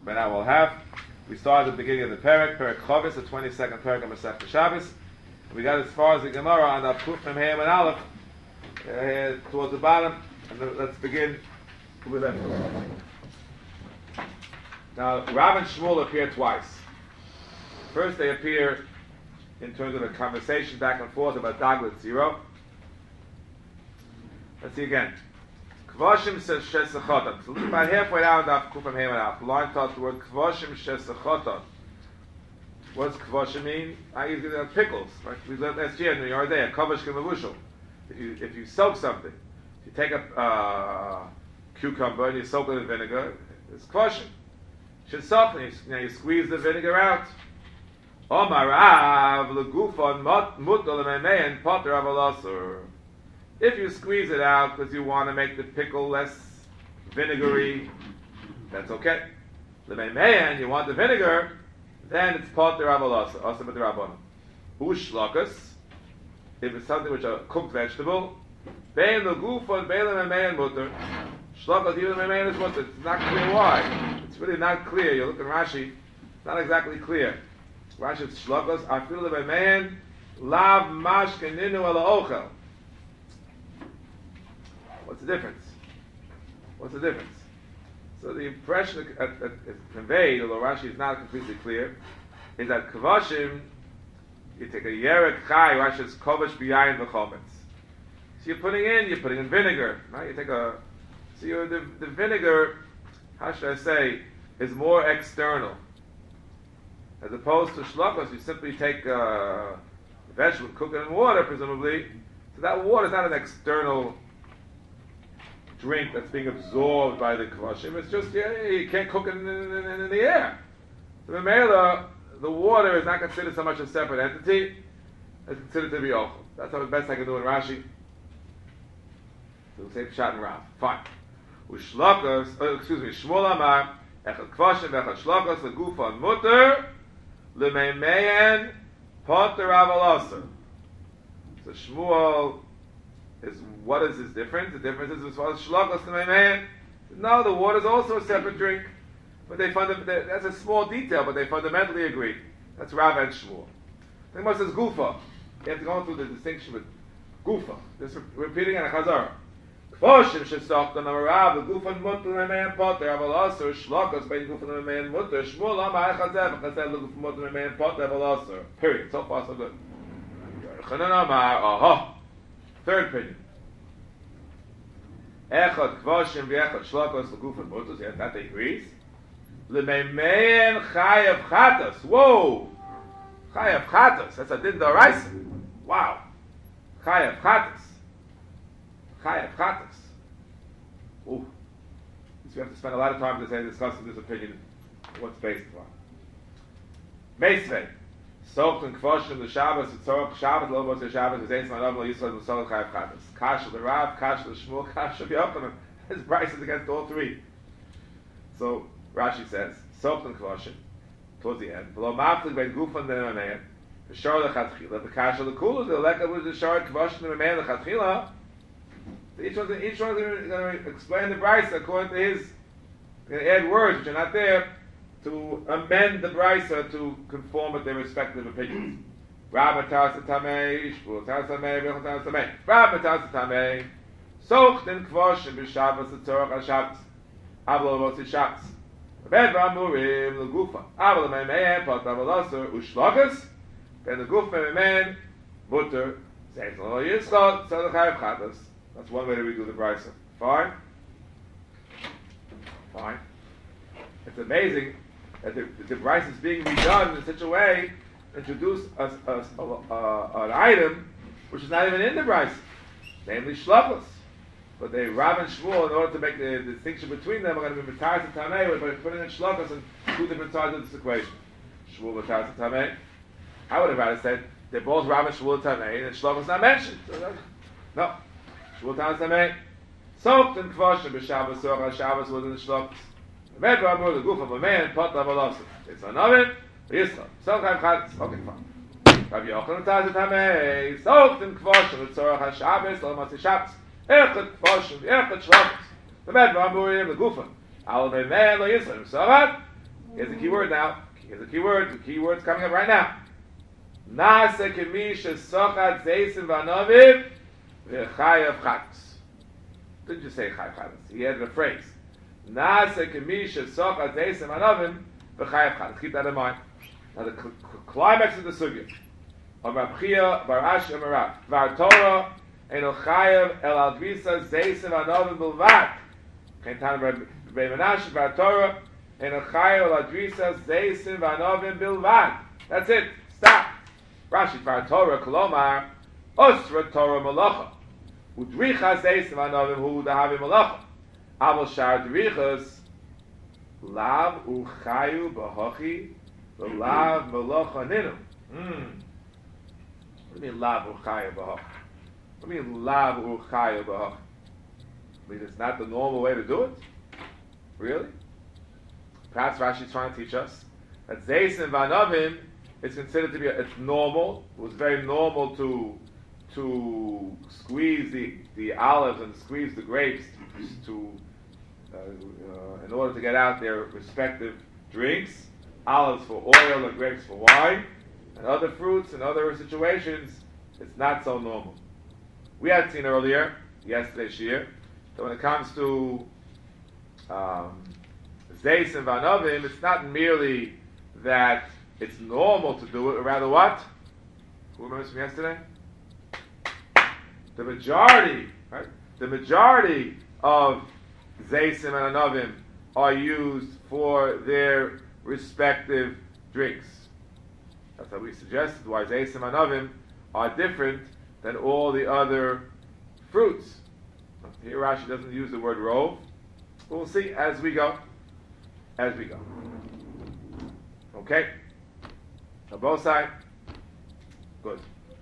But now we'll have. We started at the beginning of the Perek Chavis, the 22nd Perek of Masechta Shabbos. We got as far as the Gemara on the Kuf Mem Hey and Aleph towards the bottom, and let's begin with that. Now, Rav and Shmuel appear twice. First, they appear in terms of a conversation back and forth about Daglit Zero. Let's see again. Kvashim shesechotot. So look about halfway down the Kufam Hey and Aleph. Line taught the word Kvashim shesechotot. What does Kvashim mean? I use it on pickles. Right? We learned last year in the Yardea. Kavash kemavushal. If you soak something, if you take a cucumber and you soak it in vinegar, it's Kvashim. Should soften. You squeeze the vinegar out. Omarav legufon mutal lememein poter avalasur. If you squeeze it out because you want to make the pickle less vinegary, that's okay. Lememein, you want the vinegar, then it's poter avalasur. Also with the rabbanon. Ushlakas, if it's something which is a cooked vegetable, bein legufon bein lememein mutter. Shlakas even lememein is mutter. It's not clear why. It's really not clear. You look at Rashi, it's not exactly clear. Rashi shlokos afilu lebemein lav mashkeninu ala ochel. What's the difference? What's the difference? So the impression that is conveyed, although Rashi is not completely clear, is that kavashim, you take a yerek chai, Rashi is kovash b'yayin v'chometz. So you're putting in vinegar, right? You take the vinegar, how should I say, is more external. As opposed to shlokos, you simply take a vegetable, cook it in water, presumably. So that water is not an external drink that's being absorbed by the kvashim. It's just, you can't cook it in the air. So the water is not considered so much a separate entity, it's considered to be ochel. That's how the best I can do in Rashi. So we'll say Pshat and Rav. Fine. Shmuel Amar, echad kvashim v'echad shlokos legufon mutter, L'meimeyen poter avalasur. So Shmuel is, what is his difference? The difference is as far as shlokos l'meimeyen. No, the water is also a separate drink. But that's a small detail, but they fundamentally agree. That's Rav and Shmuel. The Gemara says gufa. You have to go through the distinction with gufa. Just repeating in a chazara. Kvashim shesochtan amarav legufan mutter lemeyan poter avalasur shlokos bein gufan lemeyan mutter Shmuel amar echazeh v'chazeh legufan mutter lemeyan poter avalasur. Period. So far so good. Yochanan amar aha. Third opinion. Echad kvashim v'echad shlokos legufan mutter. Yes, that agrees. Lemeyan chayav chatas. Whoa. Chayav chatas. That's a din d'oraisa. Wow. Chayav chatas. Chayav chatas. Ooh. So we have to spend a lot of time today discussing this opinion, what's based upon. Meisvei. Socht and kvoshim the Shabbos, Tzorach Shabbos, Lobos the Shabbos, Zeitz Ma'anav Lo Yisrael, L'Sorach Chayav chatas. Kasha the Rav, Kasha the Shmuel, Kasha the Yochanan. His price is against all three. So Rashi says, Socht and kvoshim, towards the end. V'lo maflik ben gufan den ameyan, v'shor lechatchila, v'kasha l'kulu, the leka was the shor kvoshim den ameyan lechatchila. Each one's going to explain the brisa according to his, going to add words which are not there to amend the brisa to conform with their respective opinions. Rav matas tamei, Shmuel matas tamei, Rechon matas tamei. Rav matas tamei, soch den kvoshim b'Shabbos l'tzorach al-Shabbos, avlo l'motzi Shabbos. V'bed v'amurim l'gufa, avlo l'meimeyen pot avalasur u'shlokas, ben l'guf meimeyen mutter, zeitz lo yitzchot, tzorach chayav chatas. That's one way to redo the brisa. Fine? Fine. It's amazing that the brisa is being redone in such a way to introduce an item which is not even in the brisa, namely shlokos. But they, Rav and Shmuel, in order to make the distinction between them, are going to be Matar and Tamei by putting in shlokos and two different sides of this equation. Shmuel, Matar and Tamei. I would have rather said they're both Rav and Shmuel Tamei and shlokos not mentioned. So no. Shmuel Tanas Tamei. Socht and Kvashim b'Shabbos, Sorach Shabbos was in the shlokos. Med v'amur the goof of a man, pot avalasur. It's an oven, Yisrael. Sorach chayav chatas. Okay, fine. Rav Yochanan Tanas Tamei. Socht and Kvashim b'Sorach Shabbos, lo Motzi Shabbos. Echad Kvashim, Echad Shlokos. Med v'amurim the goof. Al meimeyen lo Yisrael. Sorach Here's the key word now. Here's the key word. The key word's coming up right now. Nasa kemisha sochat zeisim v'anaviv v'chayav chatos. Didn't just say chayav chatos. He added a phrase. Nasa kemisha sochat zeisim v'anaviv v'chayav chatos. Keep that in mind. Now the climax of the sugya. Amar B'chia bar Ashi amar Rav. Var Torah eno chayav el al dvisa zeisim v'anaviv b'lvad. Kentan Rebbe Menashe var Torah eno chayav el al dvisa zeisim v'anaviv b'lvad. That's it. Stop. Rashi var Torah kolomar osra Torah malacha udricha zeisim v'anaviv hu dahavi malacha aval shar drichas lav uchayu b'hochi v'lav malacha ninu. What do you mean lav uchayu b'hochi? What do you mean lav uchayu b'hochi? I mean it's not the normal way to do it? Really? Perhaps Rashi's trying to teach us that zeisim v'anavim it's considered to be it's normal. It was very normal to squeeze the olives and squeeze the grapes in order to get out their respective drinks. Olives for oil and grapes for wine, and other fruits and other situations. It's not so normal. We had seen earlier yesterday's year that when it comes to zeis and vanavim, it's not merely that it's normal to do it, or rather what? Who remembers from yesterday? The majority, right? The majority of zeisim and anavim are used for their respective drinks. That's how we suggested why zeisim and anavim are different than all the other fruits. Here Rashi doesn't use the word rove. We'll see as we go. As we go. Okay? On both sides? Good.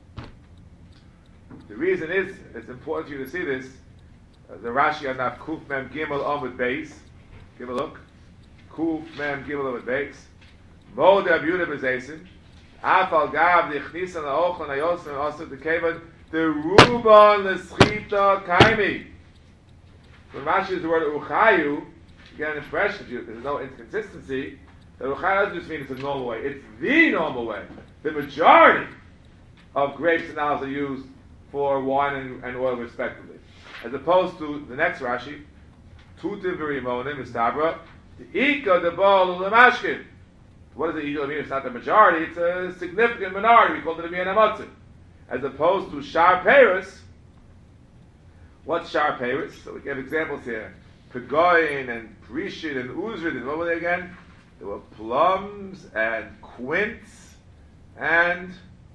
The reason is, it's important for you to see this, the Rashi on that Kuf Mem Gimel Amud Beis. Give a look. Kuf Mem Gimel Amud Beis. Mo de Abiuda Bezeisin. Afal Gav the Chnisan Aochlan Ayosim Asuk the Kevad the Ruban the Schita Kaimi. When Rashi uses the word Uchayu, you get an impression, there's no inconsistency. The Ruchayu doesn't just mean it's a normal way. It's the normal way. The majority of grapes and olives are used for wine and oil respectively. As opposed to the next Rashi, Tutim v'rimonim istabra, the Ika the bol u'lemashkin. What does the Ika mean? It's not the majority, it's a significant minority. We call it a miyan hamatzim. As opposed to Shar Paris. What's Shar Paris? So we give examples here. Pegoyin and Prishin and Uzrid, and what were they again? There were plums and quince and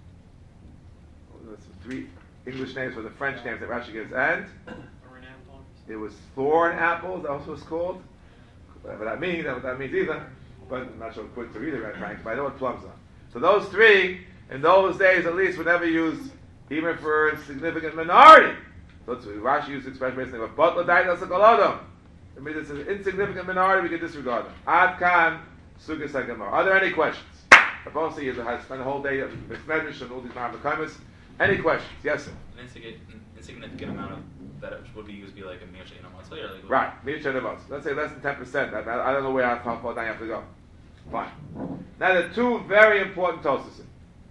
three English names for the French names that Rashi gives. And it was thorn apples. That was what it's called. Whatever that means. That's what that means either. But I'm not sure quince are either, right, Frank? But I know what plums are. So those three, in those days at least, were never used even for a significant minority. So Rashi used the expression basically of butler died as a galadam. I mean, it's an insignificant minority, we can disregard them. Ad kan sugas hagemar. Are there any questions? Obviously, you have spent a whole day of Medrash and all these Maravakimus. Any questions? Yes, sir. An insignificant amount of that would be used be like a Mir Shein Amatzli or like right, Mir Shein Amatzli. Let's say less than 10%. I don't know how far down you have to go. Fine. Now there are two very important tosasim.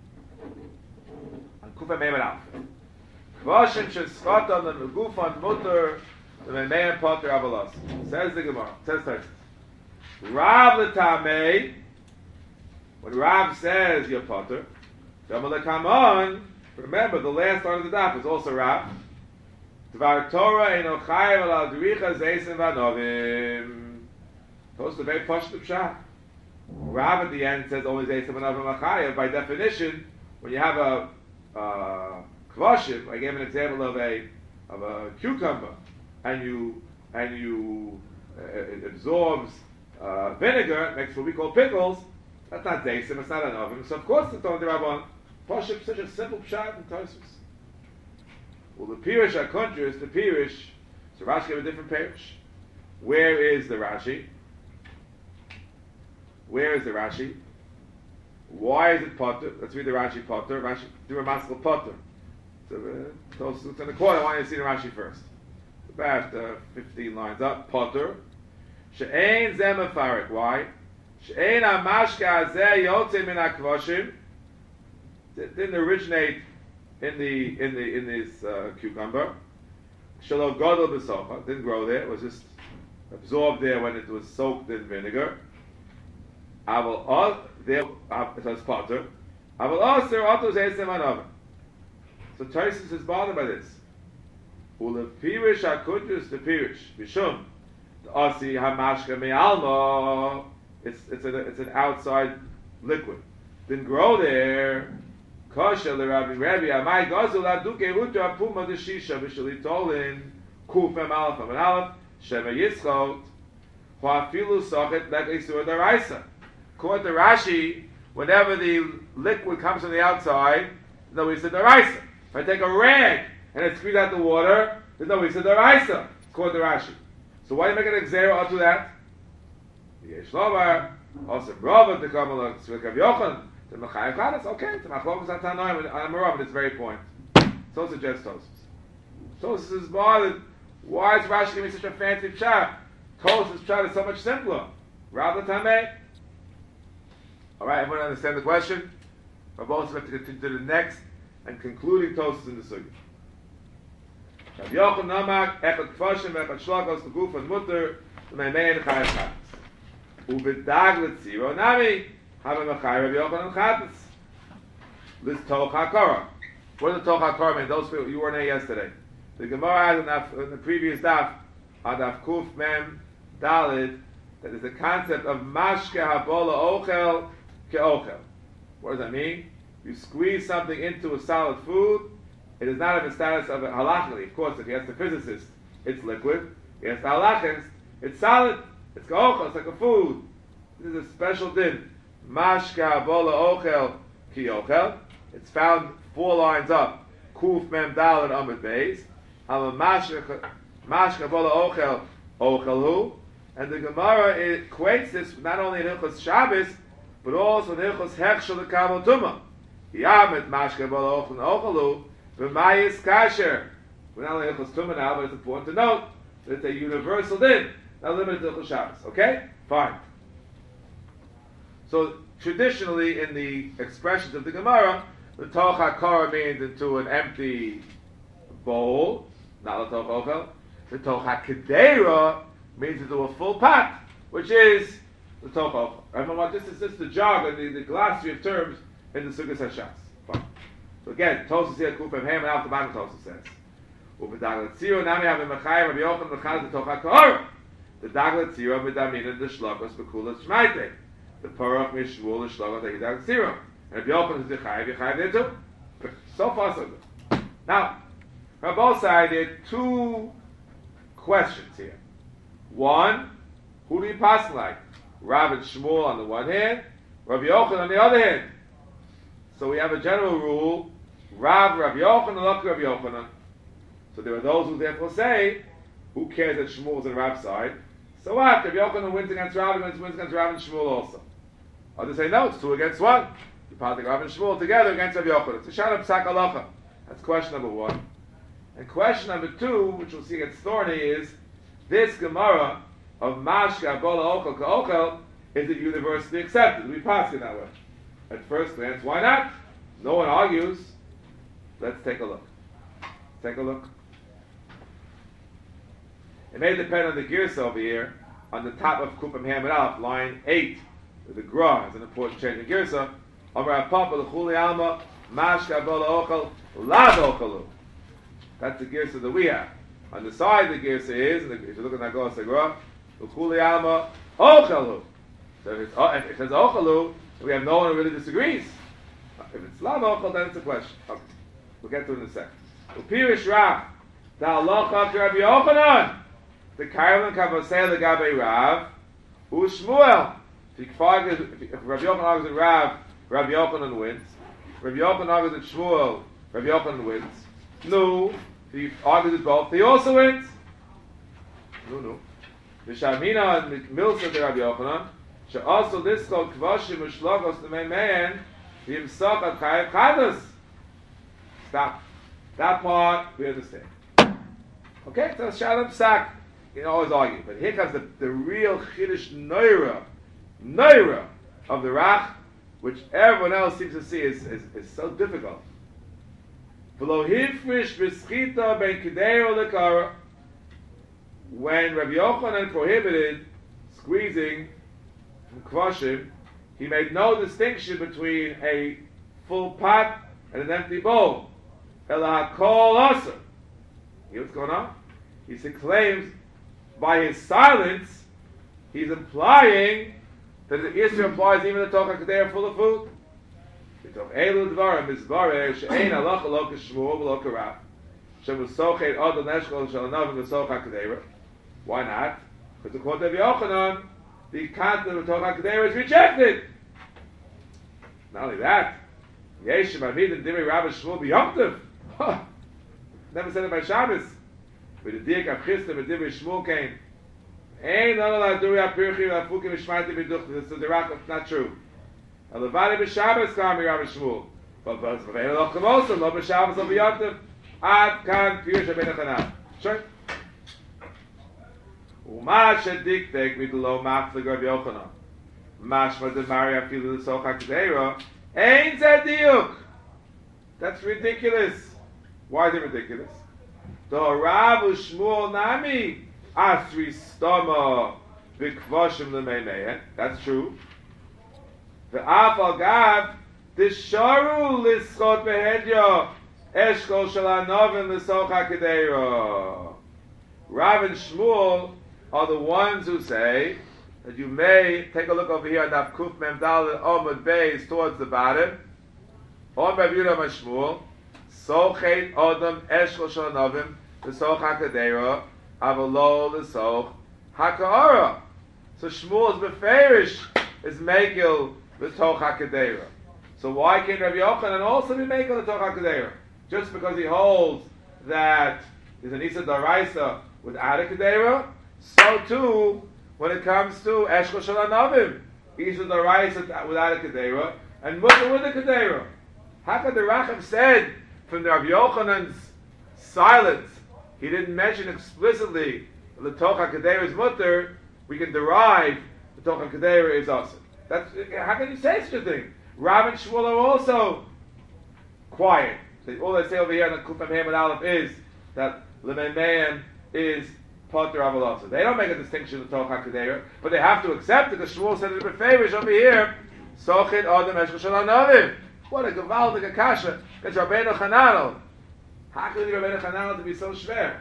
On Kufa Meiman Alf. Kvashim Sheschaton and Gufan Mutter the Meiman Potter Avalos. Says the Gemara. Says Tosfos. Rav L'Tamei. When Rav says you're Potter, come on. Remember, the last part of the daf is also Rav. Dvar Torah eno chayev al adricha zeisim v'anovim. Post the very pashut pshat. Rav at the end says only zeisim v'anovim achayev. By definition, when you have a kvashim, I gave an example of a cucumber, and it absorbs vinegar, it makes what we call pickles. That's not zeisim, it's not an oven. So of course it's on the Rabban. Pashut, such a simple pshat in Tosfos. Well, the Pirish are contrast the Pirish. So Rashi gave a different Pirish. Where is the Rashi? Where is the Rashi? Why is it Potter? Let's read the Rashi Potter. Rashi, do a Maskal Potter. So it's in the corner. I want you to see the Rashi first. About 15 lines up. Potter. She'ein zeh mefarik. Why? She'ein ha'mashka hazeh yotze min ha'kvoshim. Didn't originate in this cucumber. Shelo godol b'socha. Didn't grow there. It was just absorbed there when it was soaked in vinegar. Aval all there it was potter. Aval also otos esem anoven. So Tosfos is bothered by this. Ule pirish hakudus the pirish bishum the asi hamashka me'alma. It's an outside liquid. Didn't grow there. Kasha the Rabbi Amai Gazul Aduke Ruta Puma the Shisha Vishali Tolin Kufem Aleph and Aleph Shema Yitzchot Huafilu Sochet like Isur the Raisa. According to Rashi, whenever the liquid comes from the outside, there's no Isur the Raisa. If I take a rag and I squeeze out the water, there's no Isur the Raisa. According to Rashi. So why do you make an exero out to that? Yesh Lovar also Robert the Kamal Svikav Yochanan. The Mechayev Chadas, okay, the Machlokas Atanoim and Amarav at this very point. So suggests Tosfos. Tosfos is bothered. Why is Rashi giving such a fancy pshat? Tosfos' pshat is so much simpler. Rabbi Tameh. Alright, everyone understand the question? We're both have to continue to the next and concluding Tosfos in the Sugi. Rabbi Yochanan Namak, Echad Kfashim, Echad Shlokos, Beguf and Mutter, the Meimein Chayev Chadas. Ubedag Letziro Nami. Have a Mechai Rabbi Yochanan Chatas. This Toch HaKorah. What does the Toch HaKorah mean? Those people, you weren't there yesterday. The Gemara has in the previous daf, Adaf Kuf Mem Dalid, that is the concept of Mashke Habola Ochel Ke'ochel. What does that mean? You squeeze something into a solid food, it is not of the status of a halachically. Of course, if he has the physicist, it's liquid. If he has the halachist, it's solid. It's ke'ochel, it's like a food. This is a special din. Mashka bola ochel ki ochel. It's found 4 lines up. Kuf mem dal and amid beis. Ama mashka bola ochel ochelhu. And the Gemara equates this not only in Hilchos Shabbos, but also in Hilchos Hechshel the Kabel Tumah. Yamet mashka bola ochel ochelhu. B'mayis kasher. We're not only Hilchos Tumah now, but it's important to note that it's a universal din, not limited to Hilchos Shabbos. Okay? Fine. So traditionally, in the expressions of the Gemara, the Toch HaKorah means into an empty bowl, not a Toch Ochel. The Toch HaKedera means into a full pot, which is the Toch Ochel. Remember, this is the jargon, the glossary of terms in the Sukkot HaShas. Fine. So again, Tosfos here, Kufem Ham, and after the bottom Tosfos says, "U'v'daglet tziro nami have a Mechai Rabbi Yochanan v'chaz the Toch HaKorah. The daglet tziro v'damina the shlokos v'kulas shmaite. The Parach Mishmul the Shlomo that he does 0. And if Yochanan is the Chayiv there too. So far so good. Now, on both sides there are 2 questions here. One, who do you pass like? Rav and Shmuel on the one hand, Rabbi Yochanan on the other hand. So we have a general rule: Rav Yochanan, Lok Rabbi Yochanan. So there are those who therefore say, who cares that Shmuel is on Rav's side? So what? Rabbi Yochanan wins against Rav, and wins against Rav and Shmuel also. Others say no, it's 2 against 1. You part the Rav and Shmuel together against Rabbi Yochanan. It's a Shalom Psak Halacha. That's question number 1. And question number 2, which we'll see gets thorny, is this Gemara of Mashka Bola Ochel Ka'ochel, is it universally accepted? We pass it that way. At first glance, why not? No one argues. Let's take a look. Take a look. It may depend on the gears over here, on the top of Kupam Hamid Aleph, line 8. The Gra has an important change in Girsa. Amar Papa l'chuli alma mashka bola ochel lad ochelu. That's the Girsa that we have. On the side, the Girsa is, if you look at that Gra, l'chuli alma ochelu. So if it's ochelu, we have no one who really disagrees. If it's lad ochel, then it's a question. Okay. We'll get to it in a second. Upirish Rav, the halacha Rabbi Yochanan, the Karvan Kavosei legabe Rav, Shmuel. If Rabbi Yochanan argues with Rav, Rabbi Yochanan wins. Rabbi Yochanan argues with Shmuel, Rabbi Yochanan wins. No, if he argues with both, he also wins. No. Vishamina and Milsa de Rabbi Yochanan, also this called Kvashim Ushlogos the main man, Yimsach at Chayev Chadas. Stop. That part we understand. Okay, so Shalom Psak, you can always argue. But here comes the real Chiddush Noira. Neira of the Rach, which everyone else seems to see is so difficult. V'lo hifrish v'schita ben kidei lekara. When Rabbi Yochanan prohibited squeezing from kvashim, he made no distinction between a full pot and an empty bowl. Ela hakol asa. You know what's going on? He claims by his silence, he's implying that the Isra implies even the Toch HaKedei full of food. B'toch elu dvarim mizbareh she'ein halacha lo k'shmuel v'lo k'rav she'musochet od l'neshkol she'lanavim v'soch HaKedei. Why not? Because according to Rabbi Yochanan, the content of the Toch HaKedei is rejected. Not only that, Yeshem Avid and Divrei Rabbi Shmuel b'yomtiv. Never said it by Shabbos. With the Dik of Chisda and Divrei Shmuel came. Ain't none of that Duri Apirchi Lafukim Mishmaiti B'duch. This is the Rach. It's not true. Alavadi b'Shabbos Kami Rabbi Shmuel. But V'vein Lo Chamosim Lo b'Shabbos Lo b'yomtiv. Ad Kan Pirush HaBen Hachanan. Sure. Uma shediktek mitlo mafleg Rabbi Yochanan. Mashma de Maria Filu the Soch HaKedei Ein Zediuk. That's ridiculous. Why is it ridiculous? The Rav Shmuel Nami Asri Stoma B'Kvoshim L'Meimeyen. That's true. The Afal Gav Disharu Lischot Behedyo Eshkol Shalanovin L'Soch HaKedei. Rav and Shmuel are the ones who say that you may take a look over here at Daf Kuf Mem Daled Omud Beis towards the bottom. On Rav Yehuda Shmuel, Sochet Odom Eshkol Shalanovim L'Soch HaKedei Avolo L'Soch HaKa'ara. So Shmuel's Beferish is Megil L'Soch HaKedei. So why can't Rabbi Yochanan also be Megil L'Soch HaKedei? Just because he holds that there's an Isa Daraisa without a Kedera, so too when it comes to Eshkol Shalanavim, Isa Daraisa without a Kedera, and Mutter with a Kedera. How could the Racham said from the Rabbi Yochanan's silence, he didn't mention explicitly the Toch HaKedera is Mutter, we can derive the Toch HaKedera is Asa. That's, how can you say such a thing? Rav and Shmuel are also quiet. All they say over here in the Kufam Hem and Aleph is that L'Meimeyen is Potter Avalotza. They don't make a distinction in Toch HaKedei, but they have to accept it because Shmuel said it in favorish over here. Sochet Adam Eshkol Shalanavim. What a gewaltige kasha. It's Rabbeinu Chananel. How can you Rabbeinu Chananel to be so schwer?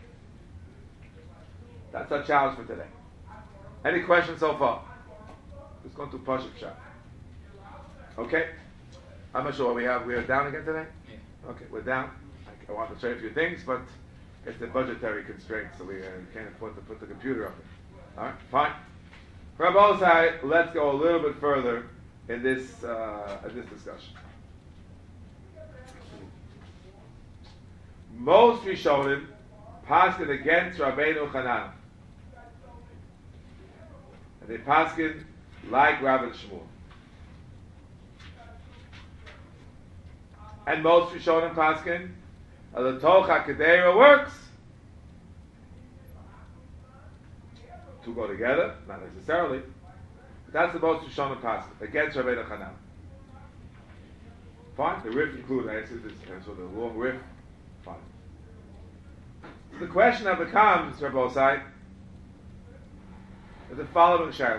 That's our challenge for today. Any questions so far? Let's go to Pashup Shah. Okay? I'm not sure what we have. We are down again today? Yeah. Okay, we're down. I want to show you a few things, but it's the budgetary constraints, so we can't afford to put the computer up there. All right, fine. Rabbi Osai, let's go a little bit further in this discussion. Most Rishonim paskin against Rabbeinu Chanan, and they paskin like Rav and Shmuel. And most Rishonim paskin, the Toch HaKedei works. Two go together, not necessarily. But that's the most Rishonim paskin against Rabbeinu Chanan. Fine, the riff includes, I answered this, so the long riff. Fine. So the question that becomes, Rabbi Osai, is the following Shaila.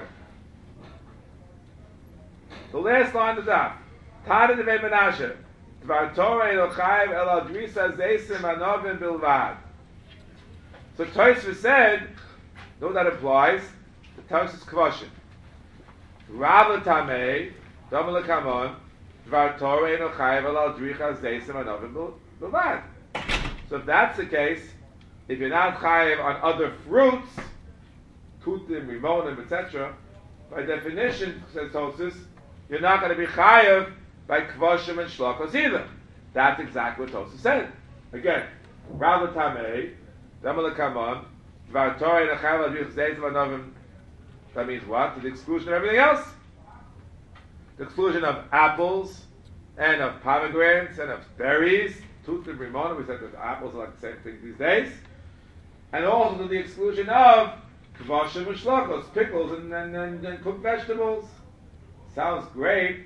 The last line of the daf. Tada Devei Menashe. Dvar Torah Elochayv El Adrisa Zeisim Anovim Bilvad. So Tosfos said, no, that applies. The Tosfos Kvashim. Rav Tamei Dom Lekamon Dvar Torah Elochayv El Adrisa Zeisim Anovim Bilvad. So if that's the case, if you're not chayiv on other fruits, tutim, rimonim, etc., by definition, says Tosfos, you're not going to be chayiv by kvoshim and shlokos either. That's exactly what Tosfos said. Again, Rav Tamei, Damal Kamon, Dvar Torah Nechav Adrich Zeitim Anovim. That means what? To the exclusion of everything else. The exclusion of apples, and of pomegranates, and of berries, tutim, rimonim. We said that apples are like the same thing these days. And also to the exclusion of Kvashim Shlokos, pickles and cooked vegetables. Sounds great.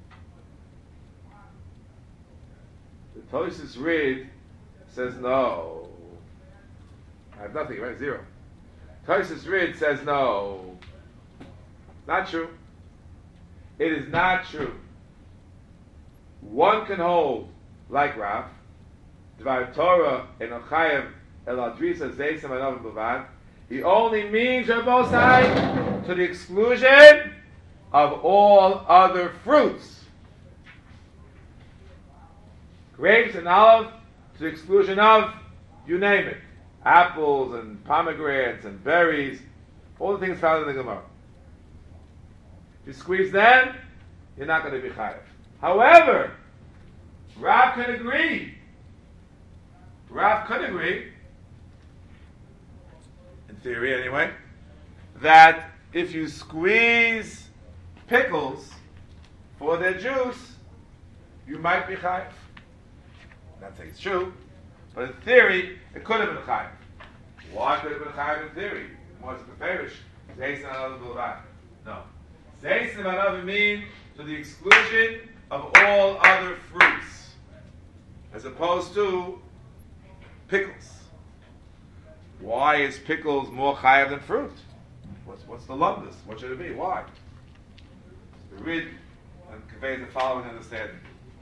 The Tosfos Rid says no. I have nothing, right? Zero. Tosfos Rid says no. Not true. It is not true. One can hold like Rav, Dvar Torah and Ochayev El Adrisa Zeisam Anov Bavad. He only means Rabbosai to the exclusion of all other fruits. Grapes and olive to the exclusion of, you name it, apples and pomegranates and berries, all the things found in the Gemara. If you squeeze them, you're not going to be chayav. However, Rav could agree. Rav could agree, in theory anyway, that if you squeeze pickles for their juice, you might be chayav. Not saying it's true, but in theory, it could have been chayav. Why could it have been chayav in theory? What's the parish? No. Zeisim Anav mean to the exclusion of all other fruits, as opposed to pickles. Why is pickles more chayav than fruit? What's the lumdus? What should it be? Why? The Rid conveys the following understanding.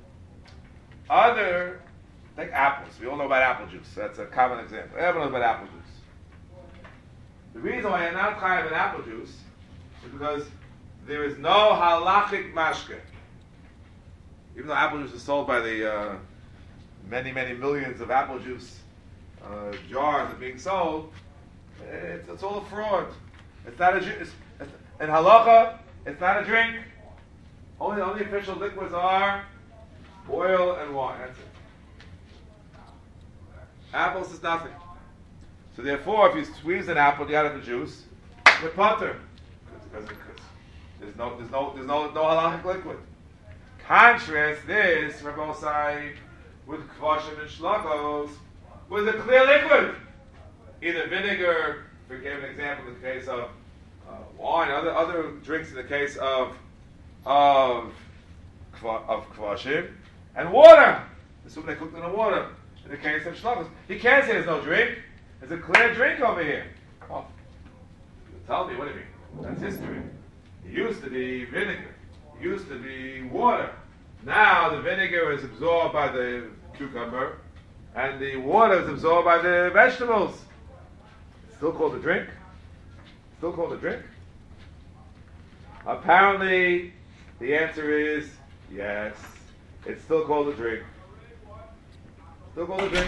Like apples. We all know about apple juice. That's a common example. Everyone knows about apple juice. The reason why you're not chayav in apple juice is because there is no halachic mashke. Even though apple juice is sold by the many millions of apple juice jars that are being sold, it's all a fraud. It's not in halacha, it's not a drink. Only official liquids are oil and wine. That's it. Apples is nothing. So therefore, if you squeeze an apple out of the juice, you're putter. Because there's no halachic liquid. Contrast this, Rabbosai, with kvashim and shlokos, with a clear liquid. Either vinegar, we gave an example in the case of wine, other drinks in the case of kvashim, and water. Assume they cooked in the water. In the case of shlokos, he can't say there's no drink. There's a clear drink over here. Oh, you tell me, what do you mean? That's history. It used to be vinegar. It used to be water. Now the vinegar is absorbed by the cucumber, and the water is absorbed by the vegetables. It's still called a drink. Still called a drink. Apparently, the answer is yes. It's still called a drink. Still called a drink.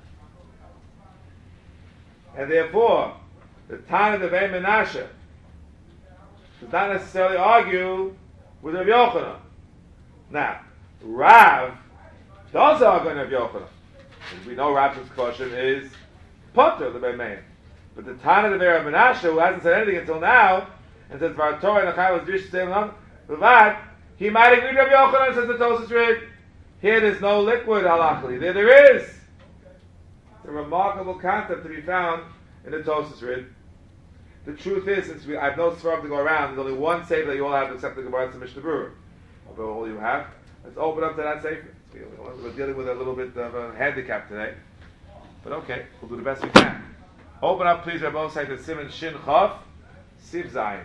And therefore, the Tana of Ein Menashe does not necessarily argue with Rav Yochanan. Now, Rav does argue with Rav Yochanan. As we know, Rav's question is Potter, the Beimein. But the Tana of Ein Menashe, who hasn't said anything until now, and says Var Torah and Achai was Dish Selim Levad, he might agree with Rav Yochanan, says the Tosfos Rid. Here there's no liquid halachically. There is. It's a remarkable concept to be found in the Tosfos Rid. The truth is, since I have no svarim to go around, there's only one sefer that you all have except the Gemara and the Mishnah Berurah. Although all you have, let's open up to that sefer. We're dealing with a little bit of a handicap today. But okay, we'll do the best we can. Open up, please, Rabbosai, to Siman Shin Chav, Siv Zayin.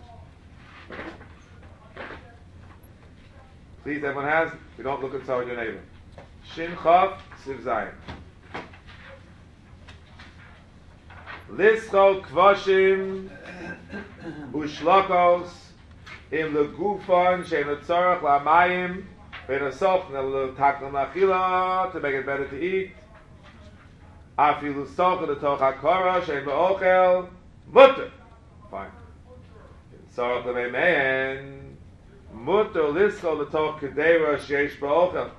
Please, everyone has. If you don't, look inside your neighbor. Shin Chav, Siv Zayin. Lischo Kvashim Ushlokos Im Legufon Shein Tzorach Lamayim Ben Asoch Nel Takna Machila to make it better to eat. Afilu Soch the Toch HaKora Shein Be'ochel Mutter. Fine. Tzorach Lameimein Mutter Lischo the Toch Kedera Sheish Be'ochel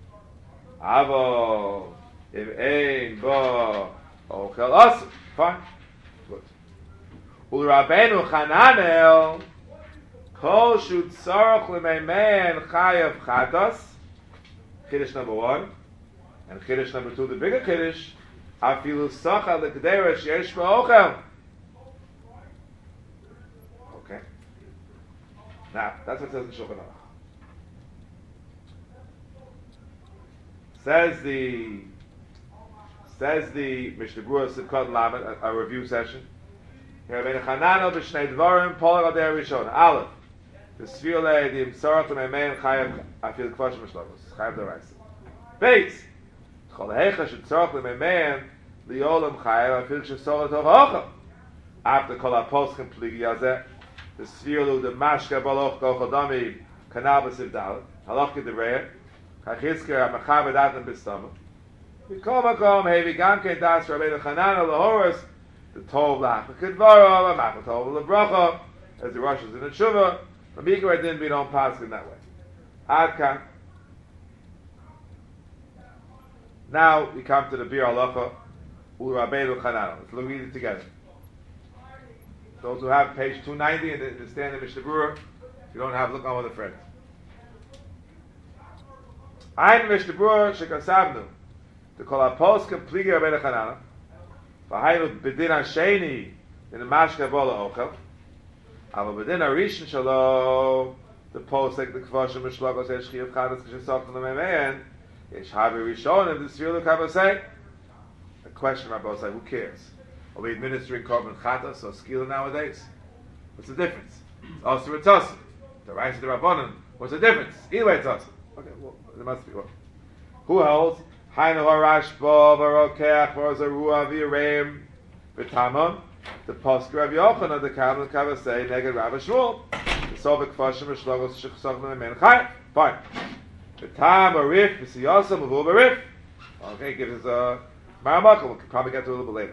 Avo Im Ein Bo Ochel Asu. Fine. Good. Ul Rabbeinu Chananel Kol Shu Tzorach L'Meimein Chayav Chatos. Chiddush number 1. And Chiddush number 2, the bigger Chiddush, Afilu Socha L'Kedera Sheyesh Ba'ochel. Now, that's what it says in Shulchan Aruch. Says the Mishnah Berurah Sivkot Lamed, a review session. Rabbeinu Chananel b'shnei dvarim polar al der rishon. Aleph, the sfirle the imsorach l'meimein chayav afil kvoshim mishlogos chayav d'oraisa. Beis, chol heicha shetzorach l'meimein liolam chayav afil shesorah tov ha'ochel. After kol ha'poskim pligi yazeh, the sfirlu the mashka baloch kochodami kanal b'siv dalet halach k'dereya kachizker ha'mechav edatem b'stomach. Mikol makom hevi gam kein das Rabbeinu Chananel lahoros the tov lach kedvarav amach tov lebracha as the Rosh is in the tshuva. Amikra didn't be don't pass in that way. Adkan. Now we come to the Bir Halacha ul Rabbeinu Chananel. Let's read it together. Those who have page 290 and understand the Mishnah Berurah, if you don't have, look on with a friend. Ein Mishnah Berurah shekasavnu. The kol ha'poskim pligi Rabbeinu Chananel. V'haynu b'din ha'sheni in the mashka bola okel. Ava b'din ha'rishon shalo the posek the kvoshim mishlogos yesh chiyuv chadas k'shesokten l'meimein yesh havi rishonim the svilu kavasei. A question about both sides. Who cares? Are we administering korban chatas or skila nowadays? What's the difference? It's also a toss. The rice of the rabbanon. What's the difference? Either way, it's us. Okay, well, there must be one. Who holds? Hainu harashbo v'rokeach v'ozarua v'yireim v'tamon. The posker of Yochanan the Kabbalah Kavasei neged Rabbi Shmuel. The Sovik Kvoshim Mishlogos Shechsochem L'Mein Chayim. Fine. V'tam arif v'siyosam v'vu b'rif. Okay, gives us a Maramakal. We'll probably get to it a little bit later.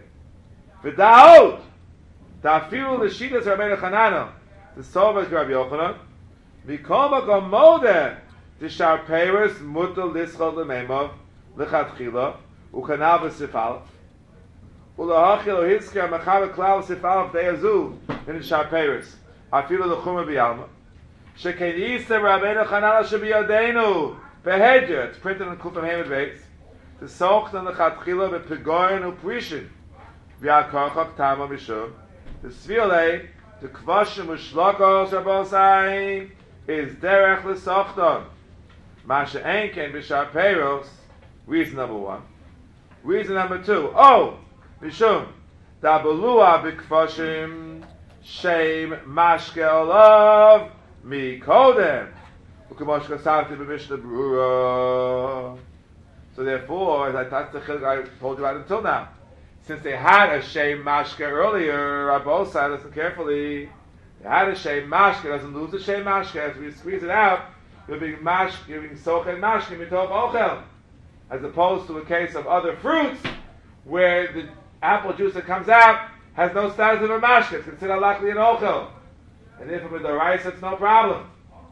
V'daod ta'afiru l'shitas Rabbeinu Chananel the Sovik Rabbi Yochanan v'kol makom modeh t'shar peiros mutal lischol l'meimov l'chatchila u'kanal v'sifal u'lahachil u'hitzker mechav klal v'sifal v'deyazu in t'shar peiros afilu l'chumah b'yalma shekein yisem Rabbeinu Chananel shebiyodenu behedya. It's printed on Kufam Hamid Beis the sochten l'chatchila v'pegoyin u'prishin v'yakarchak tama mishum the svilei the kvoshim u'shlokos rabosai is derech l'sochton masha enken b'shar peiros. Reason number one. Reason number two. Oh, mishum dabulua b'kvoshim shem mashke olav mi kodem u'kamosh kasavti b'mishnah berurah. So therefore, as that's the chiluk I told you about until now. Since they had a shem mashke earlier, Rabosai, listen carefully. They had a shem mashke, doesn't lose the shem mashke. As we squeeze it out, you're being sochen mashke mitov ochel. As opposed to a case of other fruits, where the apple juice that comes out has no status of a mashke. It's considered likely an ochel. And if it was the rice, it's no problem.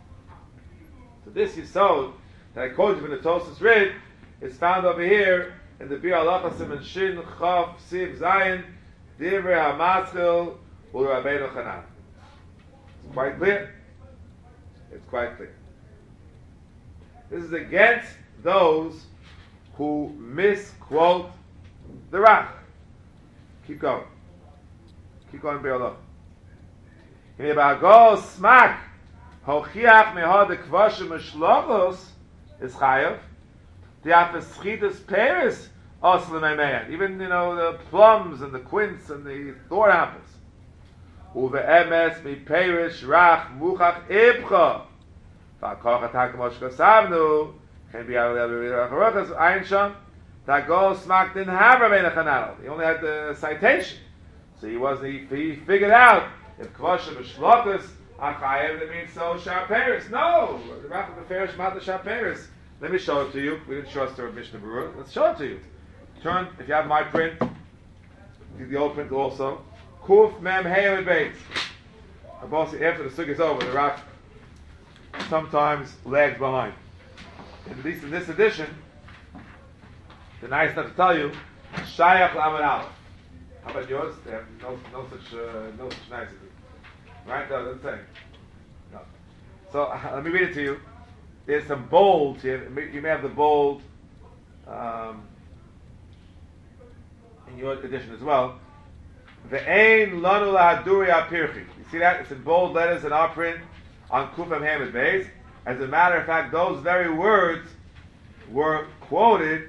So this yisod that I quoted from the Tosfos Rid is found over here in the Bir Halacha Siman Shin Chav Siv Zayin Divrei HaMatzil Ul Rabbeinu Chananel. It's quite clear. It's quite clear. This is against those who misquote the Rach. Keep going. Keep going, Bir Halacha. Go smak hochiach mehad the kvoshim mishlogos is chayav. The afeschitas peris also the even the plums and the quince and the thorn apples. Uve emes mi peris rach muchach ibcha. V'akoch atak moshka savnu can be arochas ein sham. That go smak didn't have Rabbeinu Chananel. He only had the citation, so he figured out if kvoshim mishlogos achayev that means so shar peris. No, the rach of the ferish mat the shar peris. Let me show it to you. We didn't show us the Mishnah Berurah. Let's show it to you. Turn, if you have my print, the old print also. Kuf Mem Hayel Beis. After the sugya is over, the Rav sometimes lags behind. And at least in this edition, the nice enough to tell you, Shayach Laman Aleph. How about yours? They have no such nicety. Right? No, doesn't say. No. So let me read it to you. There's some bold. You may have the bold in your edition as well. Ve'ein lanu lahaduri apirchi. You see that? It's in bold letters in our print. on Kufam Hamid Beis. As a matter of fact, those very words were quoted,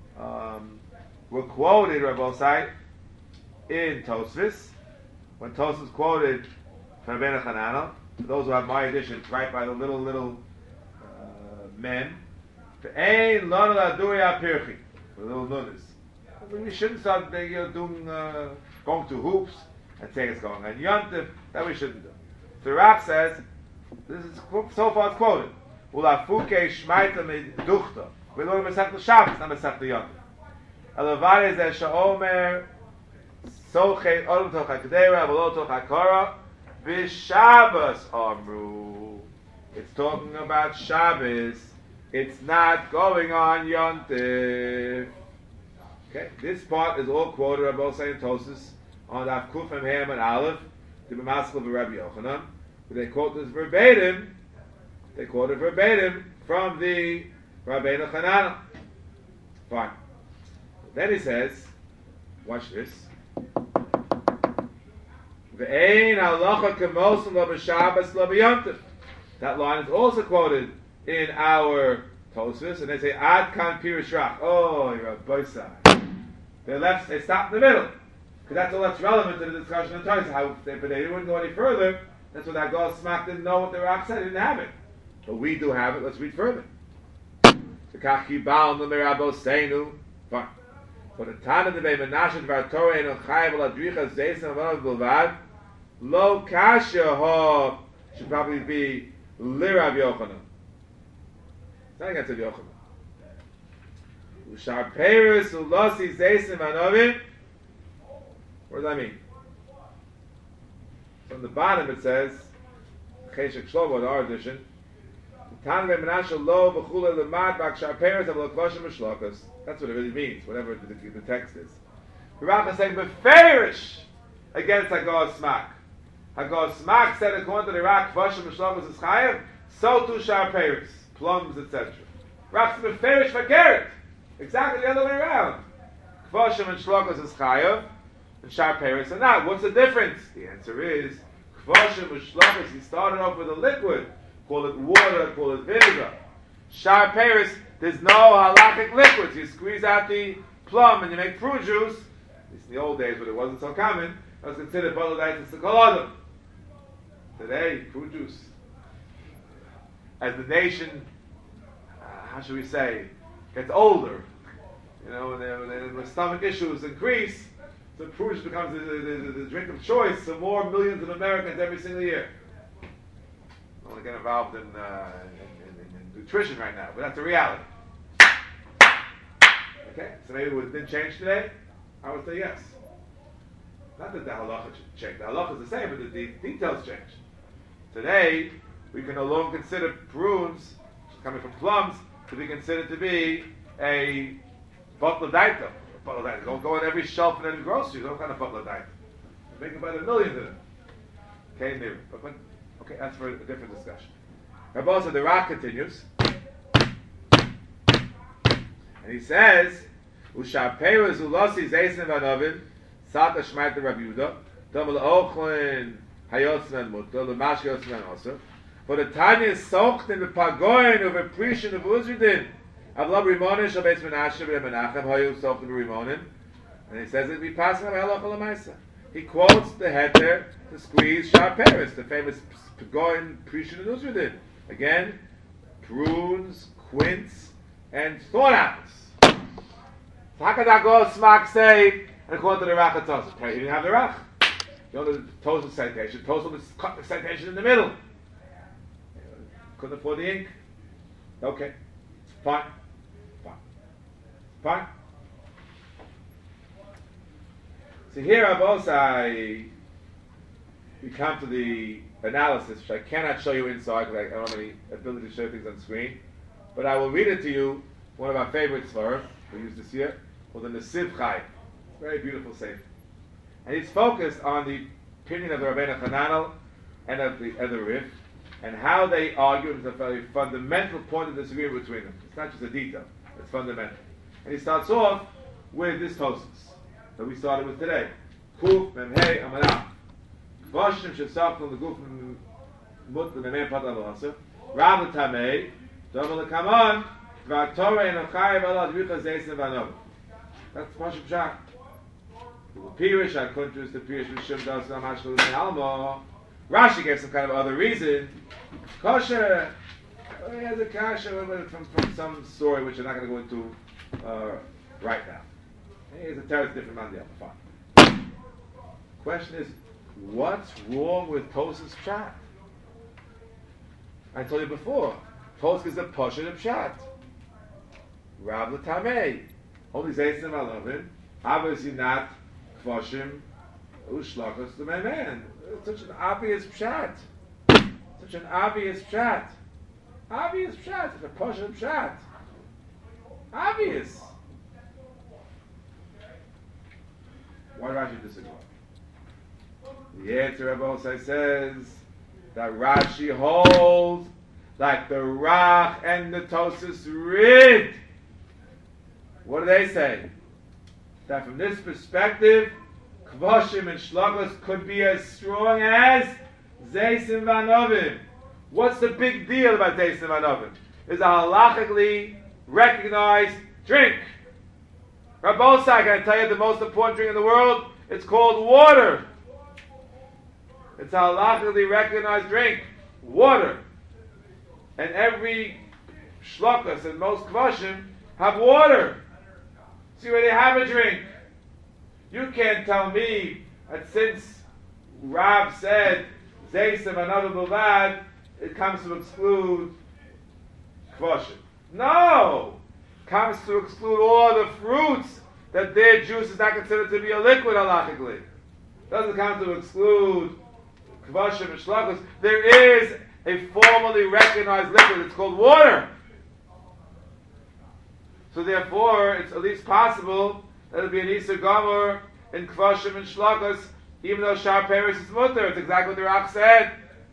Rabbosai, in Tosfos. When Tosfos quoted from Rabbeinu Chananel, for those who have my edition, it's right by the little mem. Ein lanu laduri apirchi, the little nunas. We shouldn't start doing going to hoops and saying it's going. And Yontif, that we shouldn't do. So Rak says, this is so far it's quoted. Ulafuke shmaita meduchta. We learn Masechta Shabbos, not Masechta Yontif. Elavare zeh she'omer sochet odom toch hakdera v'lo toch hakara v'Shabbos amru. It's talking about Shabbos. It's not going on Yontif. Okay, this part is all quoted Rabbi Saying Tosis on Daf Kufim Ham and Aleph, the B'maskal of Rabbi Yochanan. They quote this verbatim. They quote it verbatim from the Rabbeinu Chananel. Fine. Then he says, watch this. Ve'ein halacha k'mosim lo b'Shabbos lo b'Yontif. That line is also quoted in our Tosfos, and they say Ad Kan Pirush Rach. Oh, you're a boysai. They stopped in the middle, because that's all that's relevant to the discussion of Tosfos. But they didn't go any further. That's what that Gal Smak didn't know what the Rach said. He didn't have it, but we do have it. Let's read further. Fine. For the Tana de Menashe Dvar Torah and Chayav Ladricha Zeisen Avanav Bilvad, Lo Kasha Ho should probably be Lirav Yochanan. It's not against Yochanan. Ushar Peres Ulosi Zeisen Vanovin. What does that mean? From the bottom it says, Cheshek Shlomo in our edition, Tana de Menashe Lo V'chule Lemad Bakshar Peres Avlo Kvashim Mishlokas. That's what it really means, whatever the text is. The Rav is saying, Beferish against Hagar Smak. Hagar Smak said, according to the Rav, Kvashim Mishlokas is Chayev, so too Shar Peres, plums, etc. Rav said, Beferish Fakeret. Exactly the other way around. Kvashim and Shlokas is Chayev, and Shar Peres are not. What's the difference? The answer is, Kvashim and Shlokas, he started off with a liquid. Call it water, call it vinegar. Shar Peres, there's no halachic liquids. You squeeze out the plum and you make fruit juice. At least in the old days when it wasn't so common, it was considered paradise to kolodom. Today, fruit juice. As the nation, how should we say, gets older, you know, and the stomach issues increase, so fruit juice becomes the drink of choice for more millions of Americans every single year. I don't want to get involved in nutrition right now, but that's the reality. Okay, so maybe it didn't change today? I would say yes. Not that the halacha should change. The halacha is the same, but the details change. Today, we can no longer consider prunes, coming from plums, to be considered to be a butler daita. Don't go on every shelf in any grocery. What kind of butler daita? They're making by the millions of them. Okay, maybe. But okay, that's for a different discussion. Rabbi said the Rak continues. And he says, Ushaperu Zulosi Zeisen Vanovin, Sata Shmaita Rabbi Yehuda, Domal Ochlin Hayotzman Mutter, the Mash Yotzman also. For the Tanya Socht in the Pagoin of Appreciation of Uzridin, Avlab Rimonin, Shabbat Menashe, Menachem, Hayu Socht of Rimonin. And he says it be passing of Halach Alamaisa. He quotes the heter to squeeze Shar Peres, the famous Pagoin Appreciation of Uzridin. Again, prunes, quince, and thorn apples. So how could that go Smak say, and according to the Rach at Tosfos? Okay, you didn't have the Rach. You know the Tosfos citation. Tosfos cut the citation in the middle. Couldn't afford the ink. Okay. Fine. So here we come to the analysis, which I cannot show you inside because I don't have any ability to show things on screen. But I will read it to you, one of our favorites for we used this year, called the Nesiv Chai. Very beautiful sefer. And he's focused on the opinion of the Rabbeinu Chananel and of the Rif, and how they argue. It's a very fundamental point of disagreement between them. It's not just a detail, it's fundamental. And he starts off with this Tosfos that we started with today. Kuf, Mem Hey, Amanah. Kvashim Shesach from the Guf mut the main part of also. Rav Tamei, double come on. V'atorah in Achayim Elad Richa Zeisim Vanov. That's Pashup Pshat. The Pirish, I couldn't use the Pirish Rishim Das Namashkel in Alma. Rashi gave some kind of other reason. Kosher. He has a kasha from some story which I'm not going to go into right now. He has a terrible different man there. Fine. Question is, what's wrong with Tosas Pshat? I told you before, Tosas is a Pasha of Pshat. Rav L'Tamei. Only Zeisim Alavin. Obviously not Kvoshim Ushlachos the man. It's such an obvious Pshat. Such an obvious Pshat. Obvious Pshat. It's a Pasha of Pshat. Obvious. Why Rashi disagree? The answer Rebbe Osai says that Rashi holds like the Rach and the Tosas Rid. What do they say? That from this perspective, Kvoshim and Shlagos could be as strong as Zeisim Vanovim. What's the big deal about Zeisim Vanovim? It's a halachically recognized drink. Rabbosai, can I tell you the most important drink in the world? It's called water. It's a halachically recognized drink. Water. And every shlokas and most kvoshim have water. See where they have a drink. You can't tell me that since Rav said Zeisim another Bavad, it comes to exclude kvoshim. No! Comes to exclude all the fruits that their juice is not considered to be a liquid halachically. Doesn't come to exclude kvoshim and shlachos. There is a formally recognized liquid. It's called water. So therefore, it's at least possible that it'll be an Isur Gomer in kvoshim and shlachos, even though Shar Peres is mutter. It's exactly what the Rach said.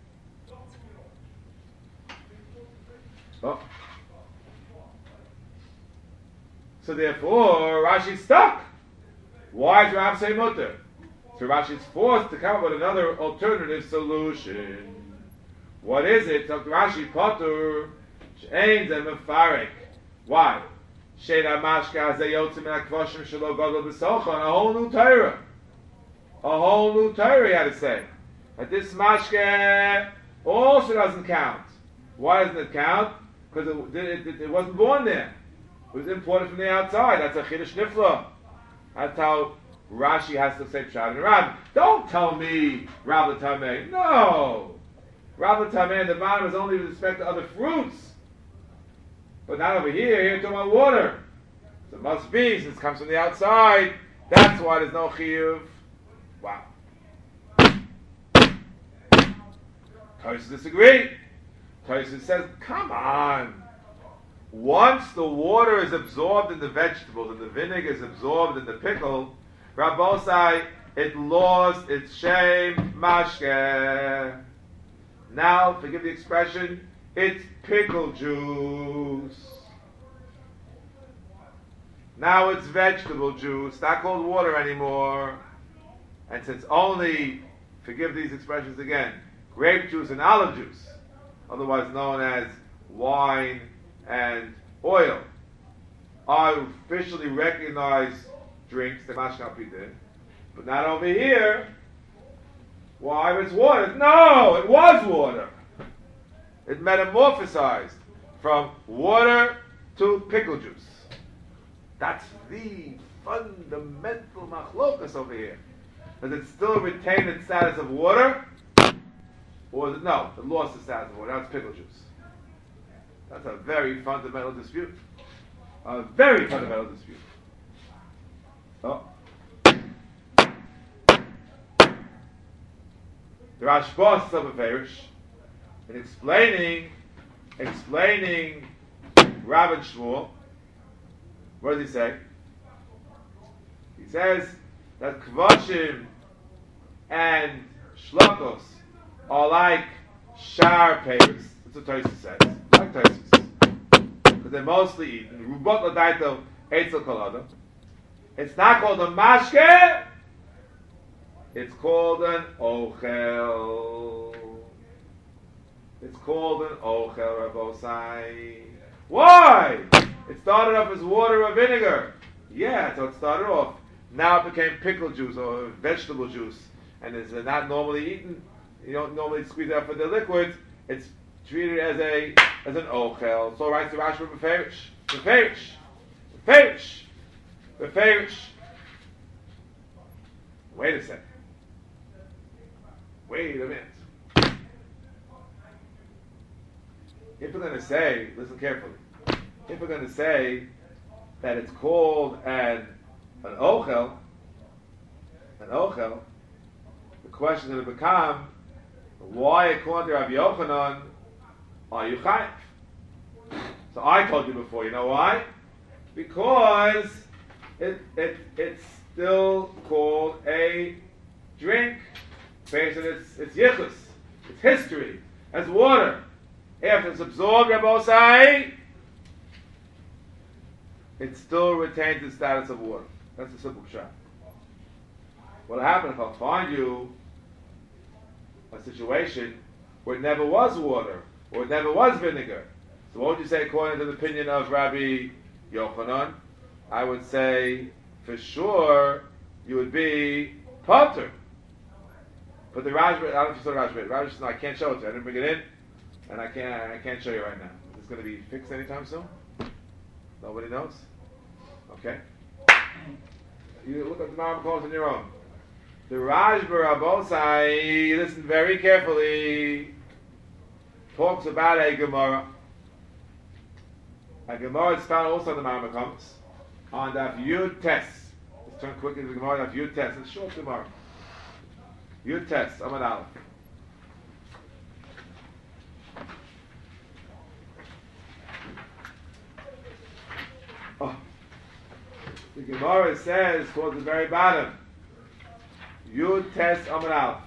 Oh. So therefore, Rashi's stuck. Why does Rav say mutter? So Rashi's forced to come up with another alternative solution. What is it? So Rashi potter she'ein ze mefarek. Why? Sheina mashka hazayotzi min hakvoshim shelo gadol b'sochon. A whole new Torah. A whole new Torah, he had to say. That this mashka also doesn't count. Why doesn't it count? Because it wasn't born there. It was imported from the outside. That's a chiddush nifla. That's how Rashi has to say Pshat and Rav. Don't tell me Rav L'Tamei. No! Rav L'Tamei in the bottom is only with respect to other fruits. But not over here. Here we're talking about water. So it must be, since it comes from the outside, that's why there's no chiyuv. Wow. Tosfos disagree. Tosfos says, come on. Once the water is absorbed in the vegetables and the vinegar is absorbed in the pickle, Rabbosai, it lost its shame, mashke. Now, forgive the expression, it's pickle juice. Now it's vegetable juice, not called water anymore. And since only, forgive these expressions again, grape juice and olive juice, otherwise known as wine and oil, are officially recognized drinks, the mashka pidin, but not over here. Why? It's water. No, it was water. It metamorphosized from water to pickle juice. That's the fundamental machlokas over here. Does it still retain its status of water? Or is it, no, it lost its status of water. Now it's pickle juice. That's a very fundamental dispute. A very fundamental dispute. Oh. The Rashba of a Farish, in explaining Rav and Shmuel, what does he say? He says that Kvoshim and Shlokos are like Shar Peiros. That's what Tosfos says. Like Tosfos. Because they're mostly eaten. Rubot l'daito eitzel kol adam. It's not called a mashke. It's called an ochel. It's called an ochel rabosai. Why? It started off as water or vinegar. Yeah, so it started off. Now it became pickle juice or vegetable juice, and it's not normally eaten. You don't normally squeeze it out for the liquids. It's treated as an ochel. So writes the Rashi beferish. Wait a second. Wait a minute. If we're going to say, listen carefully, if we're going to say that it's called an ochel, the question is going to become, why, according to Rabbi Yochanan, are you chayiv? So I told you before, you know why? Because it's still called a drink based on its yichus, its history, as water. After it's absorbed, Rabbosai, it still retains the status of water. That's a simple shot. What'll happen if I'll find you a situation where it never was water, or it never was vinegar? So what would you say according to the opinion of Rabbi Yochanan? I would say, for sure, you would be potter. But the Rajba, I don't know if you saw Rajba. Rajba said, no, I can't show it to you. I didn't bring it in, and I can't show you right now. Is this going to be fixed anytime soon? Nobody knows? Okay. You look at the Maram calls on your own. The Rajba Rabosai, listen very carefully, talks about a Gemara. A Gemara is found also in the Maram comes on Daf Yud Tes. Let's turn quickly to the Gemara Daf Yud Tes. It's a short Gemara. Yud Tes, Amad Aleph. Oh. The Gemara says towards the very bottom, Yud Tes Amad Aleph.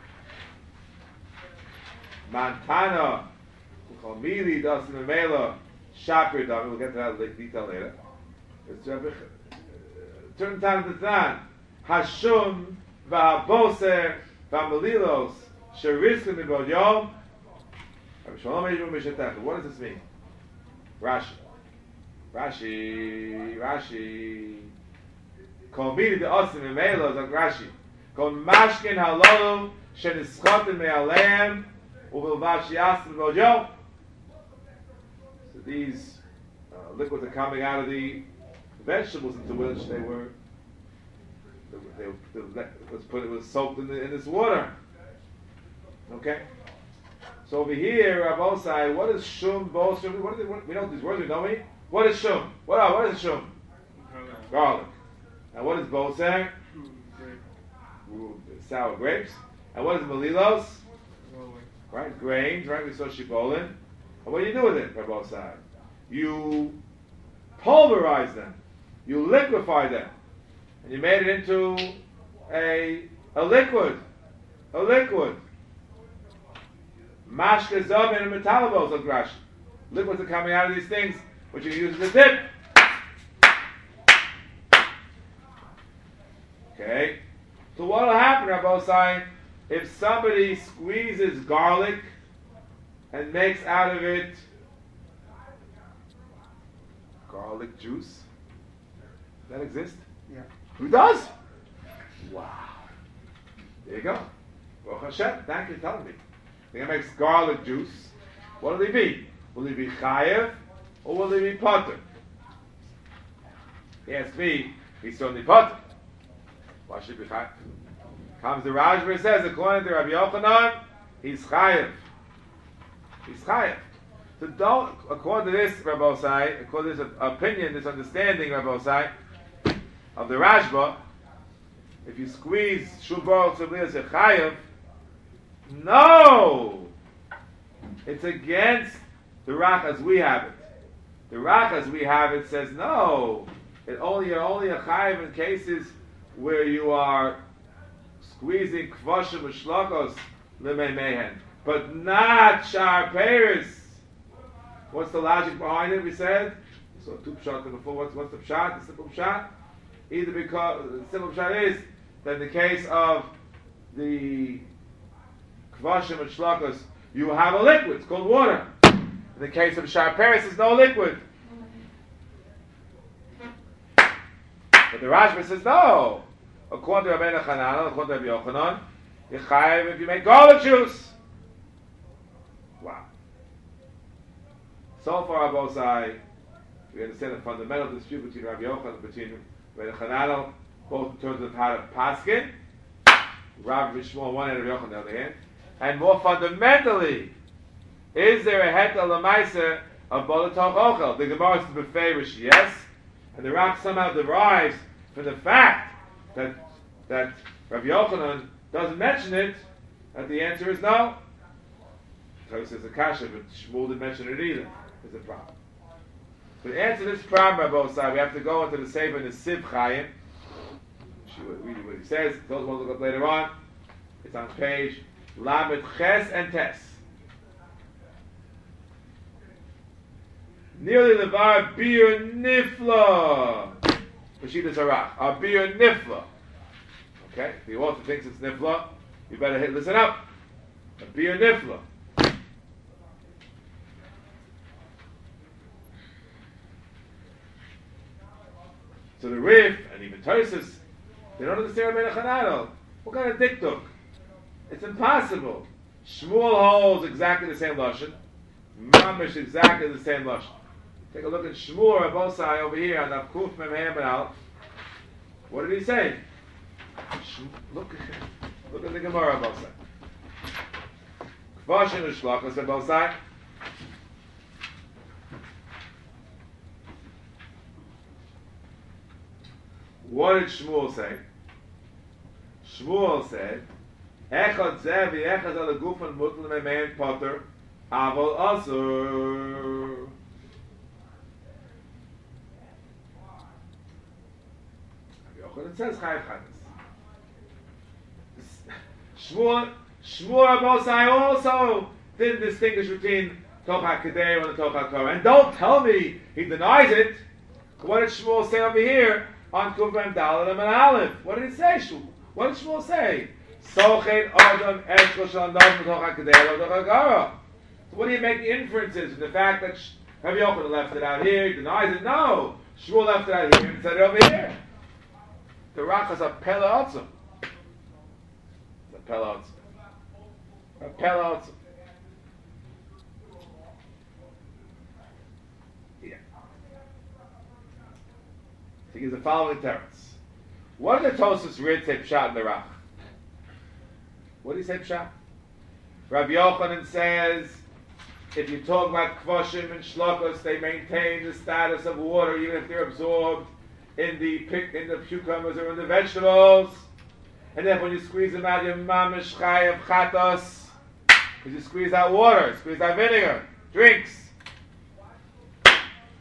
Mantana, Chomili, Dasin Memela, Shapir Dami. We'll get to that detail later. Turn time to Zan. Hashum va'aboser va'melilos sheriskim mibod yom. What does this mean? Rashi. Kol midi de'osim imelos, like Rashi. Kol mashkin halolu shenischotim me'aleim uvilvav shiasim mibod yom. So these liquids are coming out of the vegetables into which they were. It was soaked in this water. Okay. So over here, Rabbosai, what is shum, boser? We know these words, don't we? What is shum? What is shum? Garlic. And what is boser? Sour grapes. And what is melilos? Right, grains. Right, we saw shibolin. And what do you do with it, Rabbosai? You pulverize them. You liquefy them. And you made it into a liquid. A liquid. Mashka Zobin and Metalabos of Grash. Liquids are coming out of these things, which you can use as a dip. Okay? So what will happen, Rabbosai, if somebody squeezes garlic and makes out of it garlic juice? Does that exist? Yeah. Who does? Wow. There you go. Baruch Hashem, thank you for telling me. The guy makes garlic juice. What will he be? Will he be chayev or will he be potter? He asked me, he's certainly potter. Why should he be chayev? Comes the Rajba and says, according to Rabbi Yochanan, he's chayev. He's chayev. So don't, according to this Rabbosai, according to this opinion, this understanding Rabbosai, of the Rashba, if you squeeze Shubor Tzubli as chayev, no! It's against the Rach as we have it. The Rach as we have it says no. You're only a chayev in cases where you are squeezing kvashim v'shlokos limei mehen, but not shar peiris. What's the logic behind it? We said so. Two pshat before. What's the pshat? The simple pshat. Either because the simple pshat is that in the case of the kvashim and shlokos, you have a liquid. It's called water. In the case of Shar Paris, there's no liquid. But the Rashba says no. According to Rabbeinu Chananel, according to Rabbi Yochanan, you're chayav if you make garlic juice. Wow. So far, Abosai, we understand the fundamental dispute between Rabbi Yochanan and between Rabbeinu Chananel, both in terms of how to paskin, Rabbi Shmuel on one hand and Rabbi Yochanan on the other hand, and more fundamentally, is there a heter lemaisa of bolatoch ochel? The Gemara is beferish, yes, and the Rak somehow derives from the fact that Rabbi Yochanan doesn't mention it, and the answer is no. So he says a kasha, but Shmuel didn't mention it either. There's a problem. But to answer this problem, Rabbi Osai, we have to go into the Sefer in the Siv Chaim. Read what he says. Those will look up later on. It's on page Lamed Ches and Tes. Nearly levar bir nifla. Pashita Zarach. A bir nifla. Okay? If the author thinks it's nifla, you better listen up. A bir nifla. So the Rif and even Tosis, they don't understand Rabbeinu Chananel. What kind of diktuk? It's impossible. Shmuel holds exactly the same lashon. Mamish exactly the same lashon. Take a look at Shmuel Rabosai over here on Avkuf Mem Ham and Aleph. What did he say? Look at the Gemara Rabosai. Kvashin Ushlachos Rabosai. What did Shmuel say? Shmuel said, Echad zeh v'echad al gufan mutl me'mein potter aval asur. It says Chayav Chatas. Shmuel Rabosai also didn't distinguish between Toch HaKedei and the Toch HaKorah. And don't tell me he denies it. What did Shmuel say over here on Kufim Dalet and Aleph? What did he say? What did Shmuel say? Sochen Adam Eshkol Shal Adam Toch HaKedei and Toch HaKorah. So what do you make the inferences from the fact that Rabbi Yochanan left it out here, he denies it? No. Shmuel left it out here and said it over here. The Rach is a Pela Otzim. It's a Pela Otzim. A Pela Otzim. Yeah. He gives the following terms. What did the Tosas read say Pshat in the Rach? What did he say Pshat? Rabbi Yochanan says, if you talk about Kvoshim and Shlokos, they maintain the status of water even if they're absorbed in the cucumbers or in the vegetables, and then when you squeeze them out, you're mamish chayav chatos, because you squeeze out water, squeeze out vinegar, drinks. So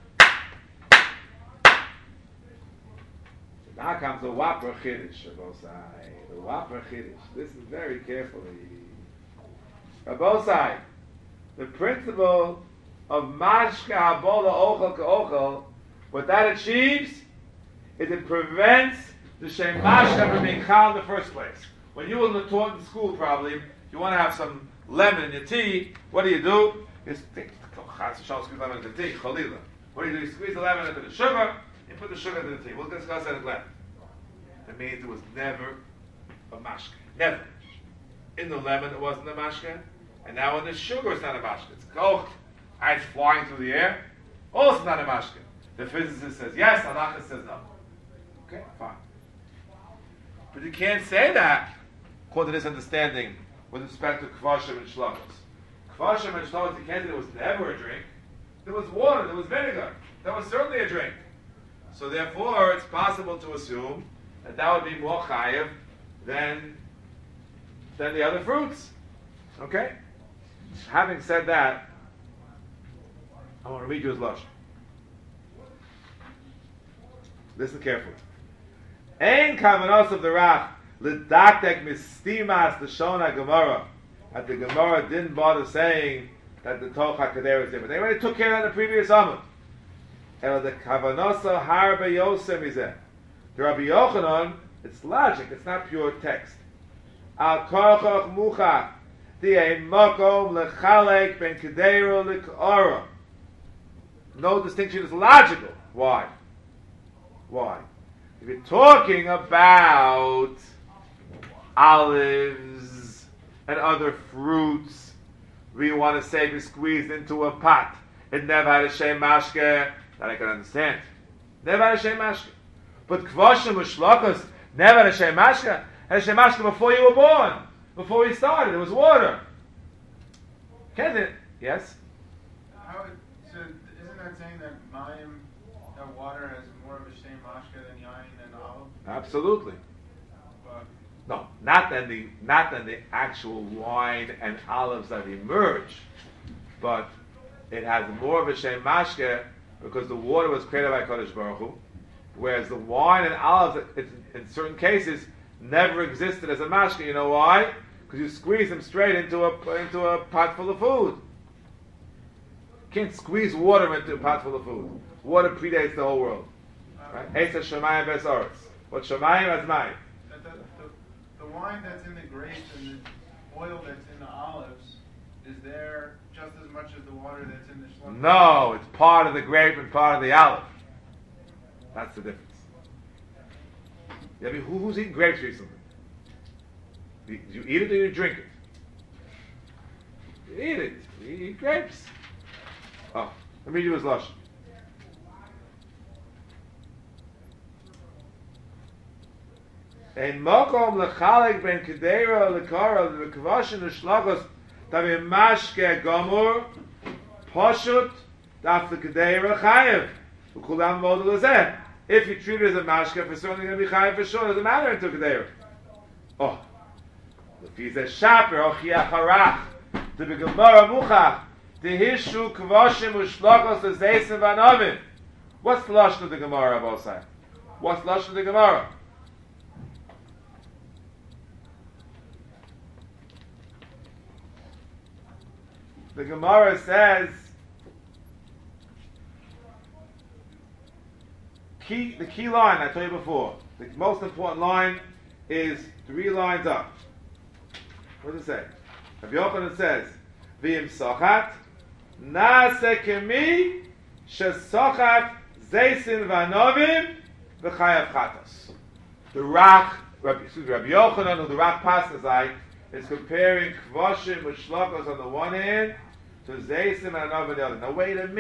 now comes the Wapra Chiddush, Rabosai. The Wapra Chiddush. Listen very carefully. Rabosai, the principle of mashka habola ochel ka'ochel, what that achieves is it prevents the Shem Mashka from being chal in the first place. When you were taught in school, probably, if you want to have some lemon in your tea, what do? You squeeze lemon into the tea, chalila. What do? You squeeze the lemon into the sugar, and put the sugar into the tea. We'll discuss that in Glen. That means it was never a mashka. Never. In the lemon, it wasn't a mashka, and now in the sugar, it's not a mashka. It's koch, ice flying through the air. Also not a mashka. The physicist says yes, halacha says no. Okay, fine. But you can't say that according to this understanding with respect to kvashim and shlokos. Kvashim and shlokos, you can't say there was never a drink. There was water, there was vinegar. That was certainly a drink. So therefore, it's possible to assume that would be more chayiv than the other fruits. Okay? Having said that, I want to read you his lashon. Listen carefully. Ein kavanos of the Rach l'datek mistimas l'shon Gemara. That the Gemara didn't bother saying that the Toch HaKedei is different. They already took care of that in the previous Amud. And the kavanosa harbe yosem izeh. The Rabbi Yochanan, it's logic. It's not pure text. Al korchoch mucha the ein makom lechalek ben kedera lekora. No distinction is logical. Why? Why? If you're talking about olives and other fruits, we want to say be squeezed into a pot. It never had a shem mashke. That I can understand. Never had a shem mashke. But kvoshim u'shlokos never had a shem mashke. Had a shem mashke before you were born. Before we started, it was water. Can't it? Yes? So isn't that saying that mayim, that water has more of a shem mashke than yain and olive? Absolutely. But No, not than the actual wine and olives that emerge, but it has more of a shem mashke because the water was created by Kodesh Baruch Hu, whereas the wine and olives, in certain cases, never existed as a mashke. You know why? Because you squeeze them straight into a pot full of food. You can't squeeze water into a pot full of food. Water predates the whole world. Right? Eitz Shamayim Ves Oretz. What Shamayim as Mayim. the wine that's in the grapes and the oil that's in the olives is there just as much as the water that's in the shlok? No, it's part of the grape and part of the olive. That's the difference. I mean, who's eating grapes recently? Do you eat it or you drink it? You eat it. You eat grapes. Oh, let me do his lashon. Ein makom lechalek ben kedera lekara lekvashin ushlagos tavi mashke gomor pashut daf kedera chayev ukulam model lezeh. If you treat it as a mashke, it's certainly going to be chayev for sure. It doesn't matter into kedera. Oh, if he's a shaper or chiacharach, the begemara muchach, the hishu kvashim ushlagos lezeisim vanovim. What's the lashon of the Gemara, Abosai? What's the lashon of the Gemara? The Gemara says, the key line I told you before, the most important line is 3 lines up. What does it say? Rabbi Yochanan says, V'im sochat, na'aseh kemi, shesochat zeisin v'anovim, v'chayav chatos. The Rabbi Yochanan, who the Rak Pasazai, is comparing kvashim with shlokos on the one hand, to zeisim and anov on the other. Now wait a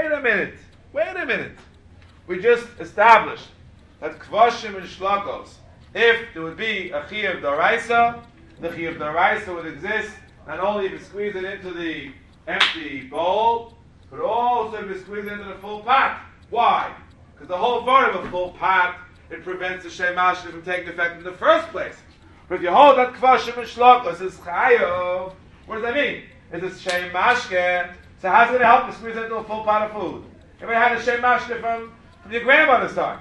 minute. We just established that kvashim and shlokos, if there would be a chiyuv d'oraisa, the chiyuv d'oraisa would exist not only if you squeeze it into the empty bowl, but also if you squeeze it into the full pot. Why? Because the whole part of a full pot, it prevents the shem mashke from taking effect in the first place. But if you hold that kvashim and shlokos is chayav, what does that mean? It's a shem mashke, so how's it going to help you squeeze it into a full pot of food? If I had a shem mashke from your grandmother's time.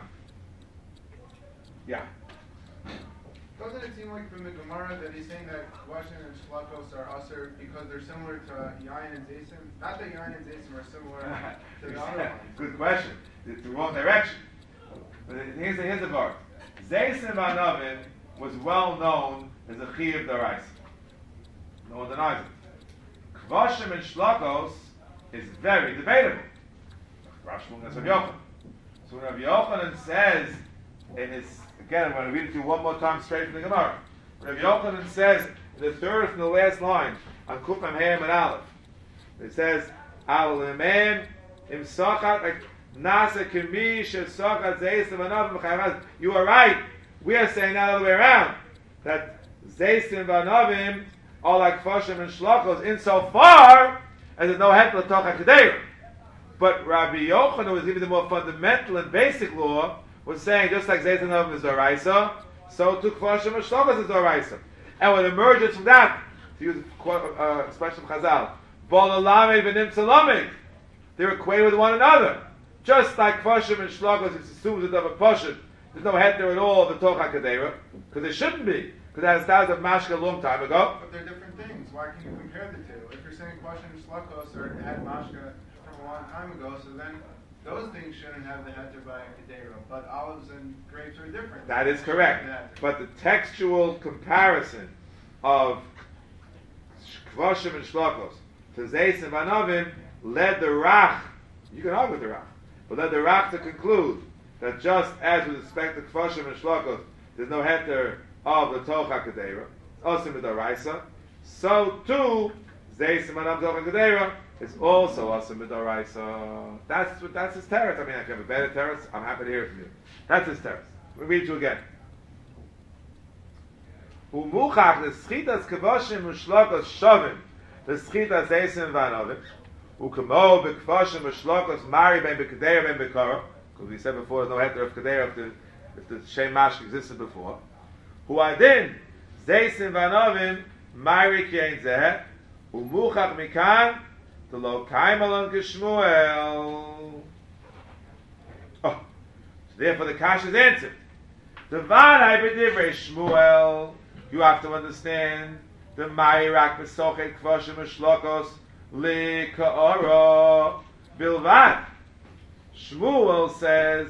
Yeah. Doesn't it seem like from the Gemara that he's saying that kvashim and shlokos are usher because they're similar to yain and zeisim? Not that yain and zeisim are similar to the other ones. Good question. It's the wrong direction. But here's the part. Zeisim v'anovim was well known as a chiyuv d'oraisa. No one denies it. Kvashim and shlokos is very debatable. Rav Shmuel and Rabbi Yochanan. So when Rabbi Yochanan says in his, again, I'm going to read it to you one more time straight from the Gemara. Rabbi Yochanan says in the third from the last line on Kufam Hayim and Aleph, it says, "Al Imam Im Sochat like Nasa Kemi Shesochat Zeisim V'Anovim Chayavaz." You are right. We are saying that all the way around, that Zeisim V'Anovim are like Kvashim and Shlokos insofar as there's no head l'toch HaKadeira. But Rabbi Yochanan was even the more fundamental and basic law, was saying just like Zeisim V'Anovim is Doraisa, so too Kvashim and Shlokos is Doraisa. And what emerges from that, to use a expression from Chazal, Bolalamed v'nim tzalamed, they're equated with one another. Just like Kvashim and Shlokos, it's assumed that of a Pashut, there's no head there at all of the Toch HaKadeira, because there shouldn't be, because that is thousands of mashke a long time ago. But they're different things. Why can you compare the two? If you're saying kvashim and shlokos are had mashke from a long time ago, so then those things shouldn't have the heter by Kedera. But olives and grapes are different. That is correct. But the textual comparison of Kvoshim and Shlokos to Zeisim Vanovim led the Rach, you can argue with the Rach, but led the Rach to conclude that just as with respect to Kvoshim and Shlokos, there's no heter of the Toch HaKadeira, also Midoraisa, so too, Zeisim Vanovim Toch HaKadeira is also also Midoraisa. That's his teretz. I mean, if you have a better teretz, I'm happy to hear it from you. That's his teretz. We'll read it to you again. Umuchach the schitas kvoshim ushlokos shovim the schitas eisim vanovim ukamo bekvoshim ushlokos mari ben bekedera ben bekara, because we said before there's no heter of kedera if the shem mash existed before. Hu adin zeisim vanovim mari kiein zeh umuchach mikan the lo kaimalon kishmuel. Oh, so therefore the kash is answered. The vanai b'divrei Shmuel. You have to understand the Ma'irak B'sochet Kvoshim Ushlokos Li Ka'ora Bilvad. Shmuel says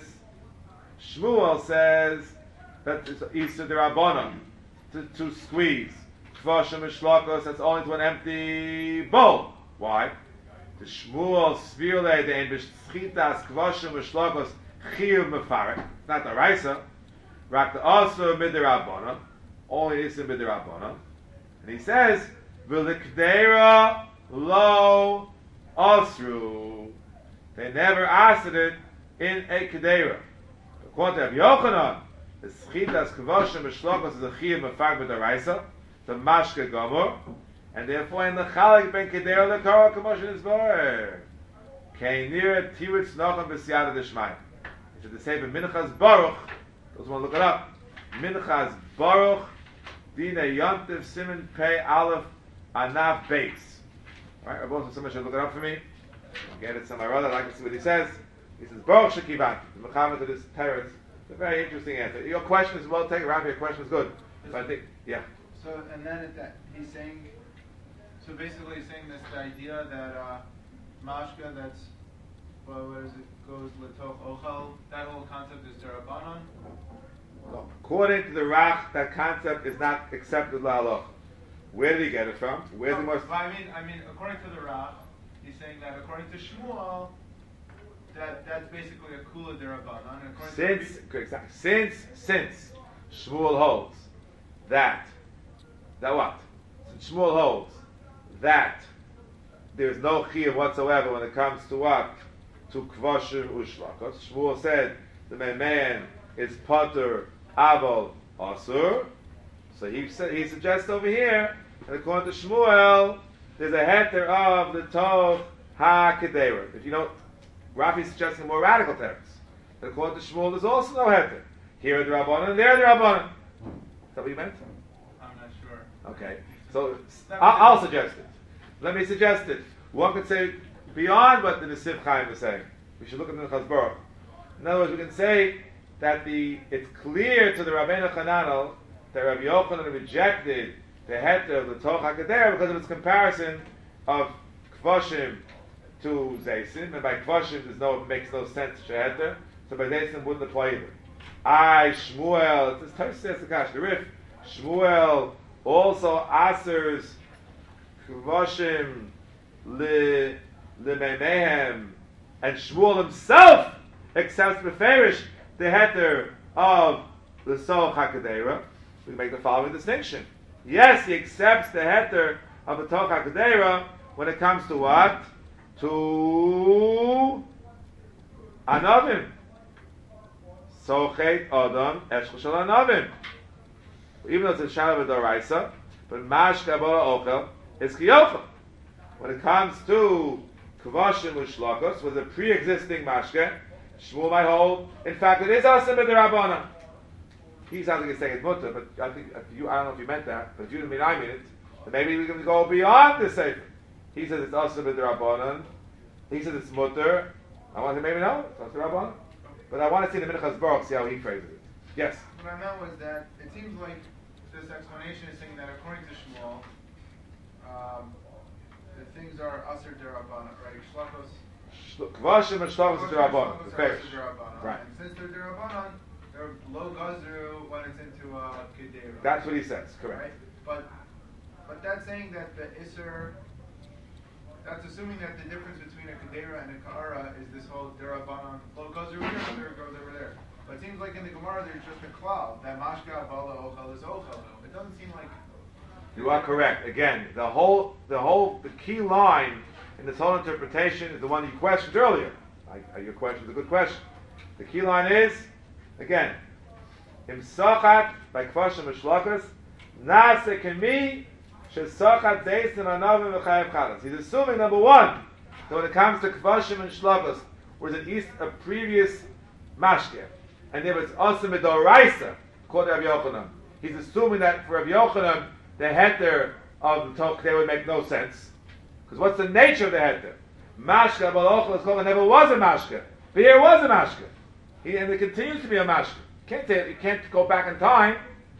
that it's Issa D'Rabbanan to squeeze Kvoshim Ushlokos, that's only to an empty bowl. Why? The Shmuel Svirle Dein B'schitas Kvoshim Ushlokos Chiyuv Mefarek. It's not the Raisa. Rak the also Midirabbanan. Only is in Midirabbanan. And he says, V'likdera lo asru. They never asked it in a kedera. According to Rabbi Yochanan, the schitas kvoshim b'shlokos is a chiyuv mefag b'daraisa, the mashke gomor, and therefore in the chalik ben kedera lekara k'moshin isborer. Kein nira tiritz nochem b'siyada d'shmai. It's the same in Minchas Baruch. Those want to look it up. Minchas Baruch Dina Yontiv Simon Pei Aleph Anaf Beis. Alright, I both somebody should look it up for me. I'll get it somewhere other. I'd like to see what he says. He says Baruch Shekivan. The Muhammad of this teretz. It's a very interesting answer. Your question is well taken. Rabbi, your question is good. So I think, yeah. So and then he's saying. So basically, he's saying this the idea that mashka that's what is it goes letoch ochel. That whole concept is derabanan. No. According to the Rach, that concept is not accepted la'aloch. Where did he get it from? Where's the most? I mean, according to the Rach, he's saying that according to Shmuel, that's basically a kula derabanan. Since Shmuel holds that what? Since Shmuel holds that there's no chiyuv whatsoever when it comes to what? To kvoshim ushlakos. Shmuel said the man is potter avol asur. So he suggests over here, and according to Shmuel, there's a heter of the tov ha-kedera. If you know, Rafi suggests a more radical text. That according to Shmuel, there's also no heter. Here are the Rabbanan, and there are the Rabbanan. Is that what you meant? I'm not sure. Okay, so I'll suggest it. Let me suggest it. One could say beyond what the Nesiv Chaim is saying. We should look at the Minchas Baruch. In other words, we can say that it's clear to the Rabbeinu Chananel that Rabbi Yochanan rejected the heter of the Toch HaKader because of its comparison of Kvoshim to Zeisim, and by Kvoshim it makes no sense to heter, so by Zeisim wouldn't apply either. Shmuel, it's Tosfos Akash, the Rif, Shmuel also asers Kvoshim L'Meimehem, and Shmuel himself accepts beferish the heter of the Toch HaKadeira. We can make the following distinction. Yes, he accepts the heter of the Toch HaKadeira when it comes to what? To Anavim. Sochet Adam Eshchel Shel Anavim. Even though it's a Shalom D'Oraisa, but Mashka Bola Ochel is Kiyochel. When it comes to Kvoshim Ushlokos, was a pre-existing Mashka, Shmuel might hold, in fact, it is also B'Derabbanan. He sounds like he's saying it's mutter, but I don't know if you meant that, but if you didn't mean I mean it, then maybe we can go beyond the Sefer. He says it's also B'Derabbanan. He says it's mutter. I want to say maybe no, it's also Rabbanan. But I want to see the Minchas Baruch, see how he phrases it. Yes? What I meant was that it seems like this explanation is saying that according to Shmuel, the things are Aser Derabbanan, right? Shlakos. Kvoshim and Shlokos is Derabbanan. Right. And since they're Derabbanan, they're low gazru when it's into Kedera. That's what he says, correct. Right? But But that's saying that the Isser, that's assuming that the difference between a Kedera and a Ka'ara is this whole Derabanan. Well, it goes over here, whether it goes over there. But it seems like in the Gemara there's just a cloud, that Mashka, Bala, Ochel is Ochel. It doesn't seem like... You are correct. Again, the key line in this whole interpretation is the one you questioned earlier. Your question is a good question. The key line is, again, Imsachat by Kvashim Mishlakas, Nase Kemi, Shesachat Zeisim Anavim V'chayev Chalas. He's assuming, number one, that when it comes to Kvashim and Shlakas, was at least a previous mashke, and there was also Midoraisa, called Rabbi Yochanan. He's assuming that for Rabbi Yochanan, the heter of the Toch there would make no sense. Because what's the nature of the heter? Mashke, Balochel, Eschol, never was a mashke. But here was a mashke. And it continues to be a mashke. You can't go back in time.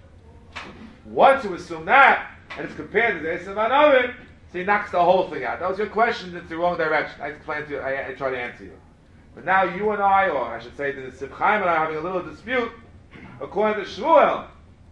Once you assume that, and it's compared to the Esav Anovim, so he knocks the whole thing out. That was your question, it's the wrong direction. I explained to you, I tried to answer you. But now you and I, or I should say the Sif Chaim and I are having a little dispute. According to Shmuel,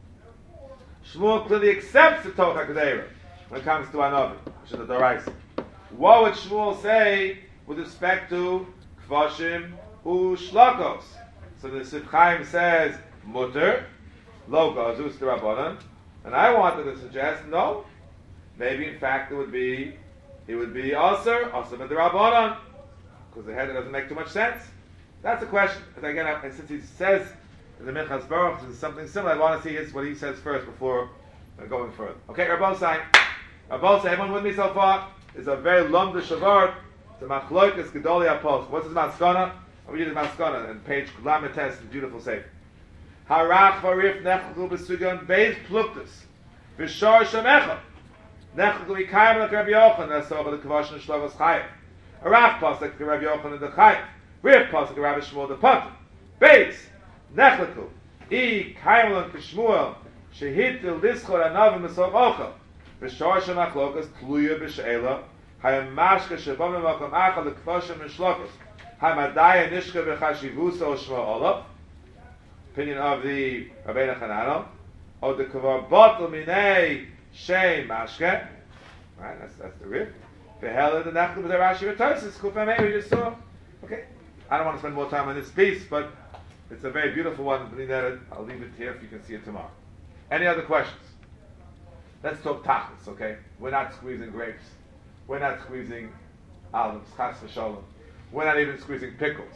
Shmuel clearly accepts the Toch HaKadeira when it comes to Anovim, which is the Doraisa. What would Shmuel say with respect to Kvashim u Shlokos? So the Sif Chaim says, Mutter, Lo Gazus D'Rabbanan, and I wanted to suggest, no, maybe in fact it would be Aser D'Rabbanan, because the header doesn't make too much sense. That's the question. And again, since he says in the Minchas Baruch, this is something similar, I want to see what he says first before going further. Okay, Rabbosai, everyone with me so far? It's a very long shavar. It's a machloikas gedoli apos. What's his maskana? I'm reading the maskana and page Lamites, the beautiful sefer. Harach varif nechlu besugan beis pluktus v'shor shemecha nechlu ikayim like Rabbi Yochanan. That's over the kavashon shlagos chayim. Harach pasuk to Rabbi Yochanan the chayim. Rif pasuk to Rabbi Shmuel the pater. Beis nechlu ikayim like Shmuel shehitil lischor anavim mesor ochel. B'shor shemachlokas tluya b'she'ela hayam mashka shebam v'makom achal l'kvashim m'shlokas hamadaya nishka v'chashivusa o shmo olav. Opinion of the Rabbeinu Chananel, or the kavar bottle minei shem mashke. Right, that's the rib. The hell of the nachlu with the Rashi V'Tosis Kufamei we just saw. Okay, I don't want to spend more time on this piece, but it's a very beautiful one. I'll leave it here if you can see it tomorrow. Any other questions? Let's talk tachlis, okay? We're not squeezing grapes. We're not squeezing olives, chas v'sholem. We're not even squeezing pickles.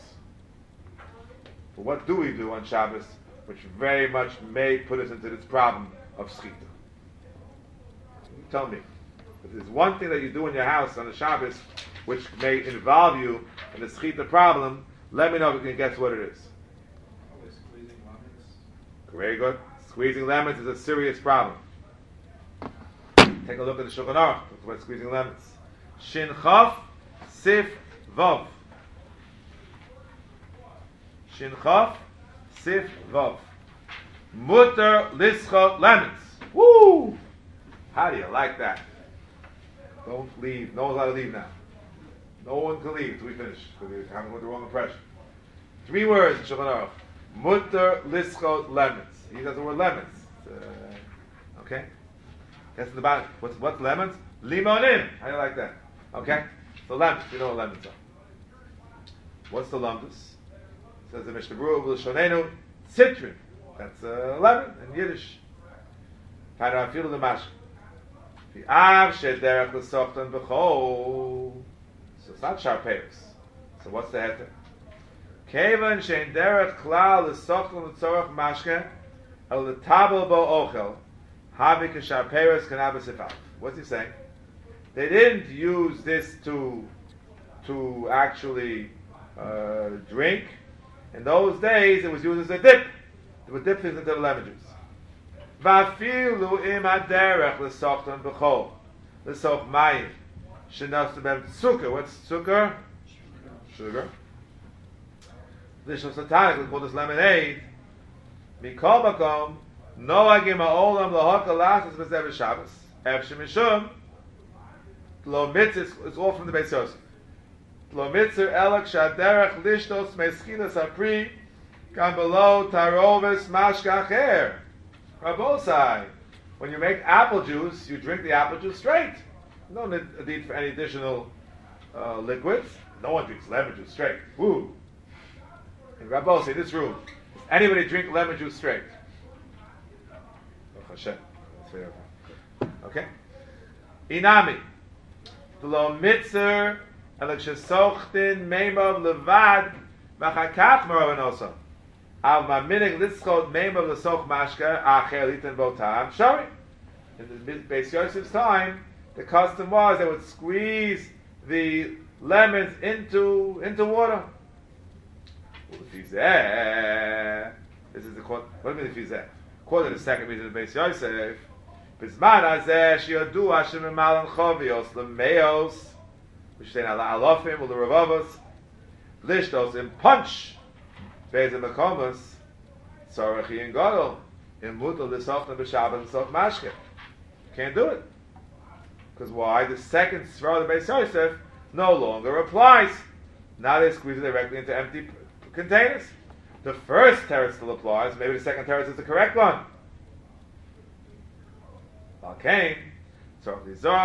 But what do we do on Shabbos, which very much may put us into this problem of schita? Tell me. If there's one thing that you do in your house on the Shabbos, which may involve you in the schita problem, let me know if you can guess what it is. Squeezing lemons. Very good. Squeezing lemons is a serious problem. Take a look at the Shulchan Aruch. Talk about squeezing lemons. Shin Chaf Sif Vav. Shin Chaf Sif Vav. Mutter Lischot lemons. Woo! How do you like that? Don't leave. No one's allowed to leave now. No one can leave until we finish, because we're having the wrong impression. 3 words in Shulchan Aruch. Mutter Lischot lemons. He does the word lemons. Okay? That's in the bottom. What's lemons? Limonim. How do you like that? Okay? So lemons. You know what lemons are. What's the lumbus? Says the Mishnah Berurah, L'shonenu, citron. That's lemon in Yiddish. Parafilu the mash. V'av shederach l'sochtan b'chol. So it's not sharpeus. So what's the heter? Kevan shein derech klal l'sochtan l'tzorach mashke el l'tabel bo ochel. What's he saying? They didn't use this to actually drink. In those days, it was used as a dip. They would dip things into the lemon juice. Vafilu im haderech l'sochtan b'chol l'soch mayim shenasu b'hem tzukar. What's tzukar? Sugar. Lishon satanik, we call this lemonade. Mikol makom. Noagim ha'olam lahaka lachas b'zev Shabbos. Efshim mishum. Lo mitzvah, it's all from the Beis Yosef. Lo mitzvah elak shaderech lishtos meskinas hapri gam below taroves mashka acher. Rabosai. When you make apple juice, you drink the apple juice straight. No need for any additional liquids. No one drinks lemon juice straight. Woo! In Rabbos, in this room, does anybody drink lemon juice straight? Okay? Inami. V'lo mitzer elek shesochtin meimav levad v'chakach merovanoso. Al maminig litzchot meimav lesoch mashka acher litan botam shari. In the Beis Yosef's time, the custom was they would squeeze the lemons into water. This is the what do you mean the fizeh? According to the second reason of Beis Yosef, Bizman hazeh shiyodu Hashem emalan chovios lemeos, which say alofim or the ravavos, lishtos in punch, bezim makomas, tzarachi and gadol, in mutal l'sochna b'shabbat and soch mashke. Can't do it. Because why? The second svara of Beis Yosef no longer applies. Now they squeeze it directly into empty containers. The first teretz still applies. Maybe the second teretz is the correct one. Okay. So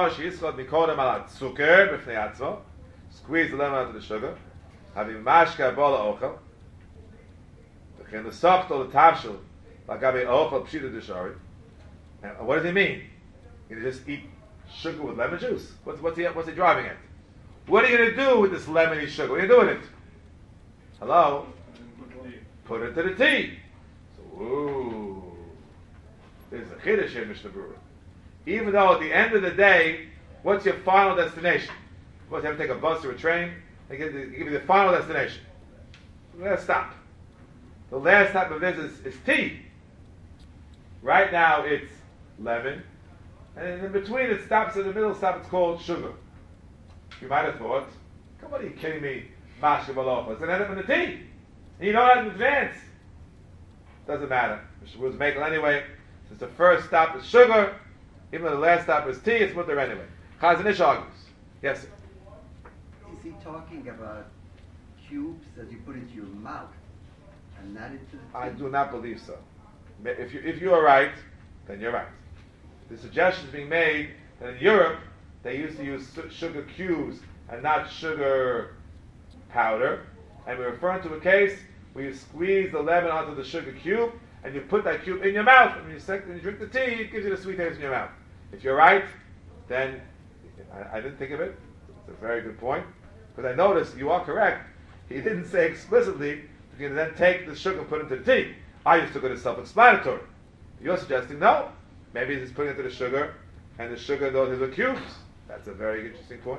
squeeze the lemon out of the sugar. Having mashka bola ochel. The sochto the tavshel lagabe ochel pshita deshari. And what does he mean? You just eat sugar with lemon juice. What's he driving at? What are you going to do with this lemony sugar? What are you doing it? Hello? Put it to the tea. So, ooh. There's a chiddush here, Mishnah Berurah. Even though at the end of the day, what's your final destination? Suppose you have to take a bus or a train, they give you the final destination. The last stop. The last stop of this is tea. Right now it's lemon. And in between it stops at the middle stop, it's called sugar. You might have thought, come on, are you kidding me? Mashka balocha. It's going to end up in the tea. And you know that in advance. Doesn't matter. Mr. Woods make it anyway. Since the first stop is sugar, even though the last stop is tea, it's mutter anyway. Chazon Ish argues. Yes, sir. Is he talking about cubes that you put into your mouth and not into the tea? I do not believe so. If you are right, then you're right. The suggestion is being made that in Europe, they used to use sugar cubes and not sugar powder. And we're referring to a case where you squeeze the lemon onto the sugar cube and you put that cube in your mouth. And when you drink the tea, it gives you the sweet taste in your mouth. If you're right, then I didn't think of it. It's a very good point. Because I noticed you are correct. He didn't say explicitly you can then take the sugar and put it into the tea. I just took it as self-explanatory. You're suggesting no. Maybe he's putting it into the sugar, and the sugar those are the cubes. That's a very interesting point.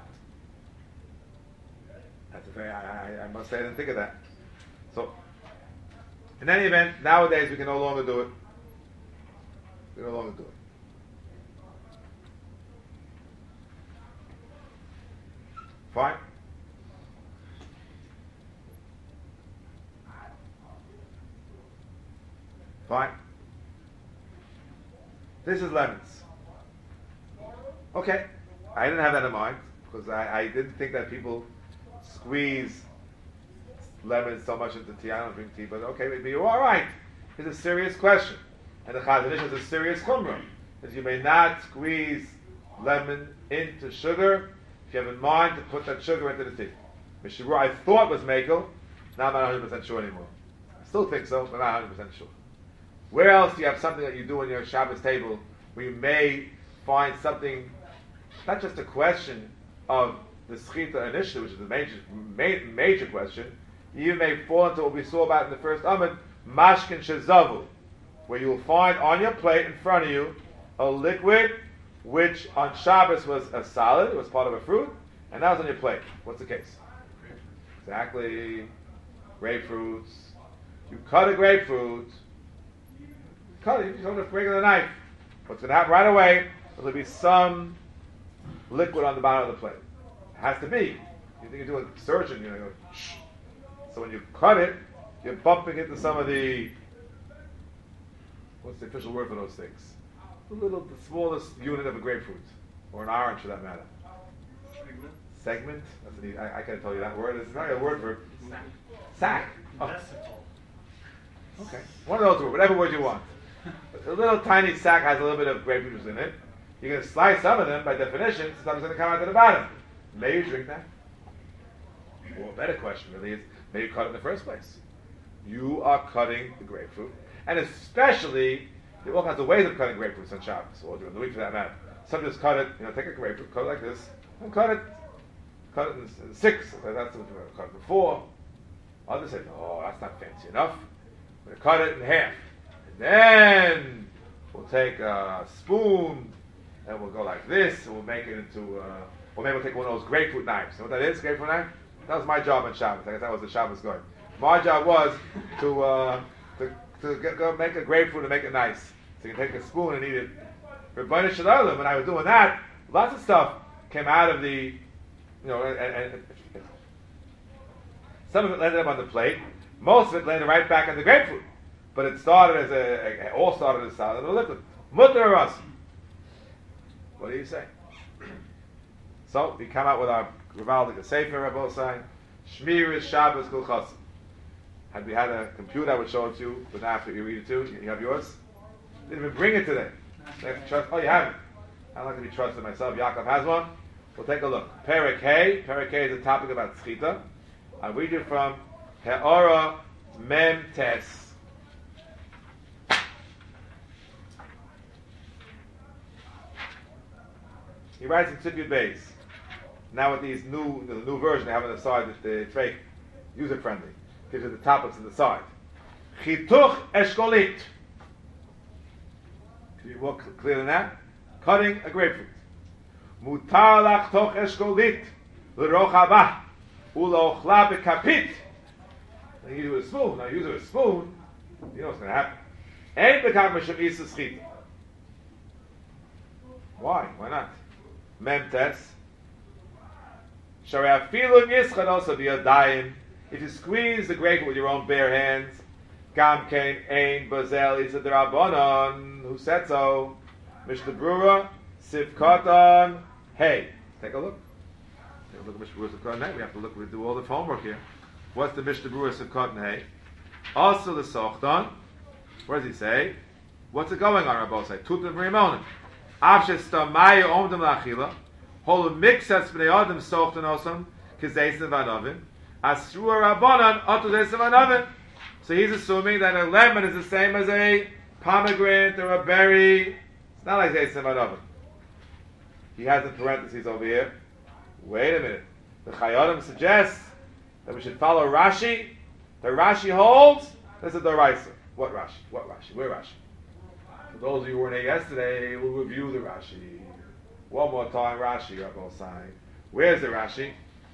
That's a very, I must say I didn't think of that. So, in any event, nowadays we can no longer do it. We can no longer do it. Fine. Fine. This is lemons. Okay. I didn't have that in mind because I didn't think that people squeeze lemons so much into tea. I don't drink tea, but okay, maybe you're all right. It's a serious question. And the Chazon Ish has a serious chumrah. That you may not squeeze lemon into sugar if you have in mind to put that sugar into the tea. Mishnah Berurah I thought was Mekel, now I'm not 100% sure anymore. I still think so, but not 100% sure. Where else do you have something that you do on your Shabbos table where you may find something, not just a question of the Schita initially, which is the major question, you may fall into what we saw about in the first Amud, Mashkin Shezavu, where you will find on your plate in front of you a liquid which on Shabbos was a solid, it was part of a fruit, and now it's on your plate. What's the case? Exactly. Grapefruits. You cut a grapefruit, you cut it with a regular knife. What's going to happen right away? There'll be some liquid on the bottom of the plate. It has to be. You think you're doing surgeon, you go, shh. So when you cut it, you're bumping into some of the, what's the official word for those things? The smallest unit of a grapefruit, or an orange for that matter. Segment? That's I can't tell you that word. It's not a word for sack. Oh. Okay. One of those words, whatever word you want. A little tiny sack has a little bit of grapefruit juice in it. You're going to slice some of them, by definition, something's going to come out to the bottom. May you drink that? Or a better question really is, may you cut it in the first place? You are cutting the grapefruit. And especially, there are all kinds of ways of cutting grapefruits on Shabbos, or during the week for that matter. Some just cut it, take a grapefruit, cut it like this, and cut it in six. That's what we're cut it in four. Others say, oh, that's not fancy enough. We're going to cut it in half. And then we'll take a spoon, and we'll go like this, and we'll make it into, or maybe we'll take one of those grapefruit knives. You know what that is, grapefruit knife? That was my job on Shabbos. I guess that was the Shabbos going. My job was to go make a grapefruit and make it nice. So you can take a spoon and eat it. Rebbeinu Shalom, when I was doing that, lots of stuff came out of the, and some of it landed up on the plate. Most of it landed right back on the grapefruit. But it started it all started as solid and liquid. Mutter or us? What do you say? So we come out with our Givaldik Sefer Rabbosai, Shmir is Shabbos Kol Chosim. Had we had a computer, I would show it to you, but after you read it too, you have yours? Didn't even bring it today. So you have to trust. Oh, you have it. I don't like to be trusted myself. Yaakov has one. We'll take a look. Perek Hey. Perek Hey is a topic about Tzchita. I'll read you from He'ora Mem Tes. He writes in Tzidkut Beis. Now with these the new version, they have on the side that it's very user friendly. Gives you the topics on the side. Chituch eshkolit. Can you be more clear than that? Cutting a grapefruit. Mutar lachtoch eshkolit l'rochava u'lochla bekapit. Now you use it with a spoon. Now you use it with a spoon. You know what's going to happen. Ein bekam mishem isa schita. Why? Why not? Memtes. Shari afilu yischad also biyadayim. If you squeeze the grapefruit with your own bare hands, Gam Kain Ein Bazel is a Drabonon. Who said so? Mishnah Brura, Sivkatan. Hey, take a look. Take a look at Mishnah Brura Sivkatan. Hey, we have to look. We do all the homework here. What's the Mishnah Brura Sivkatan? Hey, also the Sochtan. What does he say? What's it going on? Rabbi say Tutam Rimonim. Avshes Stamaya Omdam Lachila. Whole mixas b'nei Adam Sochtan Osam Kizaysim Vanovim. Asrua Rabbanan Otuzaysim Vanovim. So he's assuming that a lemon is the same as a pomegranate or a berry. It's not like Zaysim Vanovim. He has the parentheses over here. Wait a minute. The Chayodim suggests that we should follow Rashi. The Rashi holds this is the Raisa. What Rashi? What Rashi? Where Rashi? For those of you who weren't here yesterday, we'll review the Rashi. One more time, Rashi, Rabbi Osai. Where's the Rashi?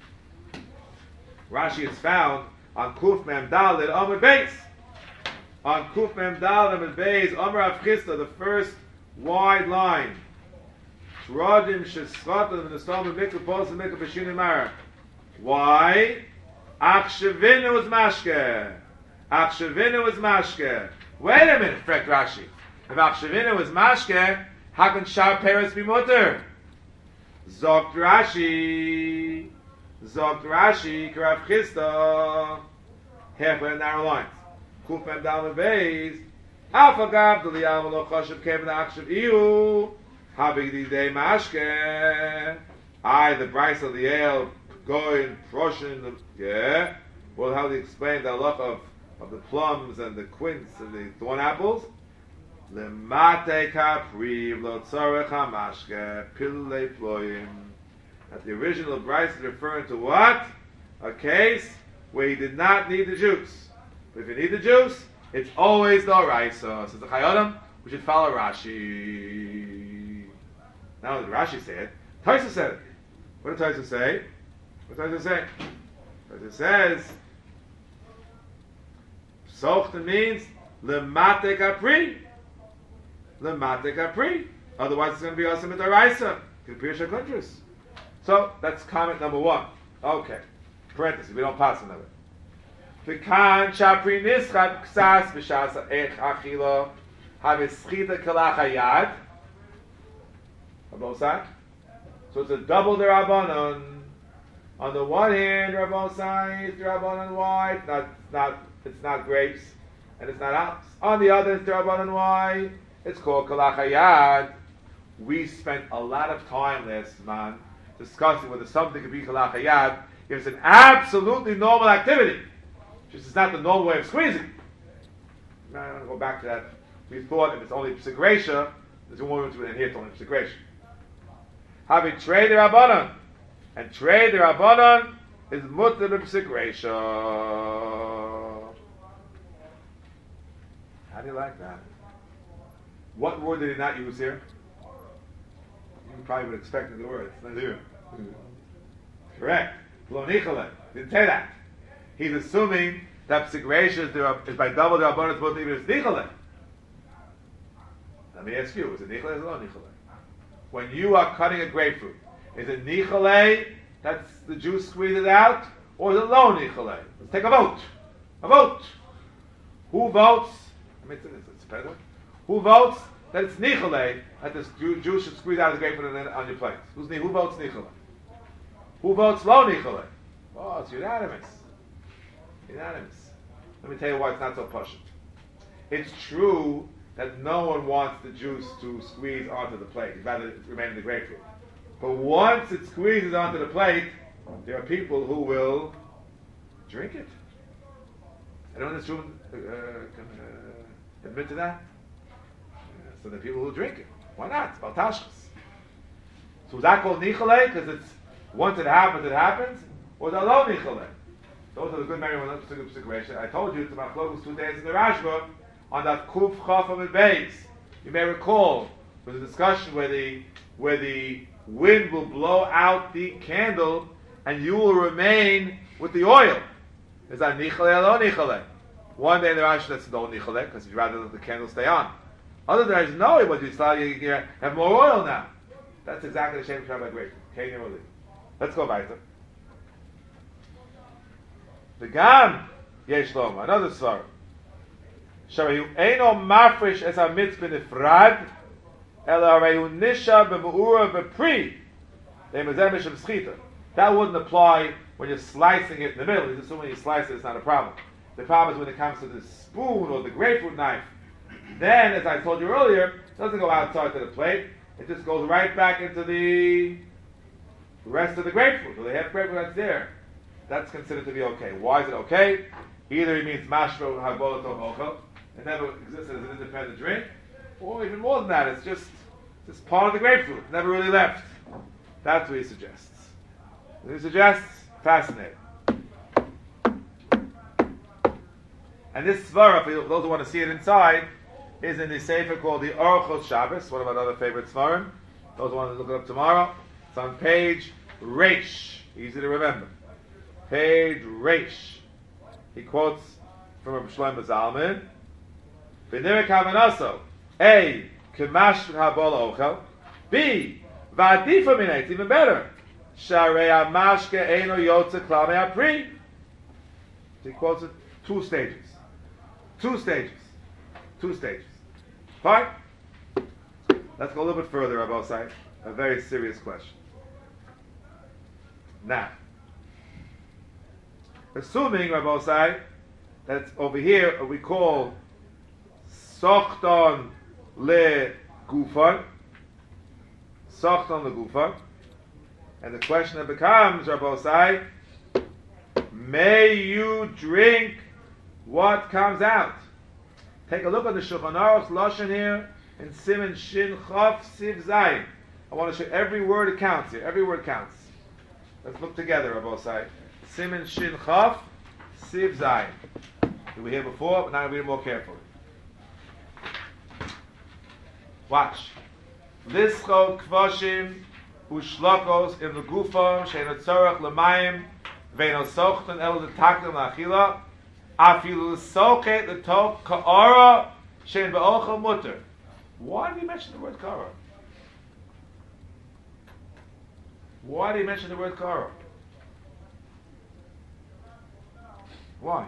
Rashi is found on Kuf Mem Daled Amud Beis. On Kuf Mem Daled Amud Beis, Amar Av Chisda, the first wide line. Trodim Sheschatim V'Nestam Mikra Posim Mikra B'Shinim Mara. Why? Achshavinu is mashke. Achshavinu is mashke. Wait a minute, Frek Rashi. If Achshavinu is mashke, how can Shar Peres be mutter? Zogt Rashi, Karav Chisda, halfway in narrow lines. Kuf Mem Daled Beis, Alpha Gav D'Liyam Lo Choshev Kevin Achshav Iyu, Habig Didei Mashke. The Bryce of the Ale, Goin, Proshin, yeah. Well, how do you explain the look of the plums and the quince and the thorn apples? Lemate Kapri, Lo Tzorech HaMashke, Pillei Ployim. That the original Bryce is referring to what? A case where he did not need the juice. But if you need the juice, it's always the Raisa. So the Chayodim, we should follow Rashi. Now that Rashi said it, Taisa said it. What did Taisa say? What does it say? Taisa says, Sochta means Lemate Kapri. Lemate Kapri. Otherwise it's going to be Asim Midaraisa. Kapir Shakundrus. So that's comment number one. Okay. Parenthesis. We don't pass another. V'kan Shapri Nischad Ksas B'Shas Ech Achilo Havischita Kalach Hayad. On both sides. So it's a double derabanan. On the one hand, Rabbi Osai is derabanan white. It's not grapes. and it's not ours. On the other, it's Derabanan. Why? It's called Kalachayad. We spent a lot of time last month discussing whether something could be Kalachayad if it's an absolutely normal activity. Just it's not the normal way of squeezing. Now, I'm going to go back to that. We thought if it's only P'sik Reisha, there's one way to adhere to only P'sik Reisha. Having trade the Rabbanon, and trade the Rabbanon is mutter the P'sik Reisha. How do you like that? What word did he not use here? You probably would expect the word. It's not here. Correct. Lo nichale. Didn't say that. He's assuming that P'sik Reisha is by double the Rabbanon, it's mutter even if it's nichale. Let me ask you, is it nichale or lo nichale? When you are cutting a grapefruit, is it nichale that's the juice squeezes out, or is it lo nichale? Let's take a vote. A vote. Who votes? I mean, it's better. Who votes that it's nichale that this juice should squeeze out of the grapefruit and then on your plate? Who votes nichale? Who votes lo nichale? Oh, it's unanimous. Unanimous. Let me tell you why it's not so posh. It's true that no one wants the juice to squeeze onto the plate. You'd rather it remain in the grapefruit. But once it squeezes onto the plate, there are people who will drink it. Anyone in this room can admit to that? So there are people who drink it. Why not? It's baltashkas. So is that called nichale? Because it's once it happens? Or is that lo nichale? Those are the good memory when it's a good situation. I told you it's about close 2 days in the Rashba on that Kuf Chafam and Beis. You may recall there was a discussion where the wind will blow out the candle and you will remain with the oil. Is that nichale or lo nichale? One day in the Rashi that's no nichale because you'd rather let the candle stay on. Other than that, no, what you have more oil now. That's exactly the same Shabbat grapefruit. Okay, let's go back. The Gam Yesh Loma, another svar. Sharayu Eino Mafresh es HaMitzvah Nifrad El Harayu Nisha B'Me'ura B'Pri Le'Mezeh Misham Schita. That wouldn't apply when you're slicing it in the middle. He's assuming you slice it, it's not a problem. The problem is when it comes to the spoon or the grapefruit knife. Then, as I told you earlier, it doesn't go outside to the plate. It just goes right back into the rest of the grapefruit. So the half grapefruit that's there. That's considered to be okay. Why is it okay? Either it means mashro habolat ochel, it never existed as an independent drink, or even more than that, it's just part of the grapefruit, never really left. That's what he suggests. Fascinating. And this svara, for those who want to see it inside, is in the sefer called the Orchos Shabbos, one of our other favorite svarim. Those who want to look it up tomorrow, it's on page Reish, easy to remember. Page Reish. He quotes from Rabbi Shlomo Zalman. V'nirek havanaso. A. Kemash habol ochel. B. V'adifa minay. It's even better. Sharei hamashke eino yotze klal me'apri. He quotes it 2 stages. 2 stages. Fine? Let's go a little bit further, Rabbi Osai. A very serious question. Now, assuming, Rabbi Osai, that over here we call Sochton le Gufan, and the question that becomes, Rabbi Osai, may you drink what comes out? Take a look at the Shulchan Aruch's Lashon here in Siman Shin Chaf Siv Zayin. I want to show every word counts here. Every word counts. Let's look together, Rabbi Osai. Siman Shin Chaf Siv Zayin. Did we hear before? But now read it more carefully. Watch. Lischo Kvoshim Ushlokos in the Gufam Shein Tzorach L'Mayim Ve'no Sochten El L'Taklim L'Achila Afilu Sochet L'Tok Ka'ara Shein Ba'ochel Mutter. Why did he mention the word Ka'ara? Why did he mention the word Ka'ara? Why?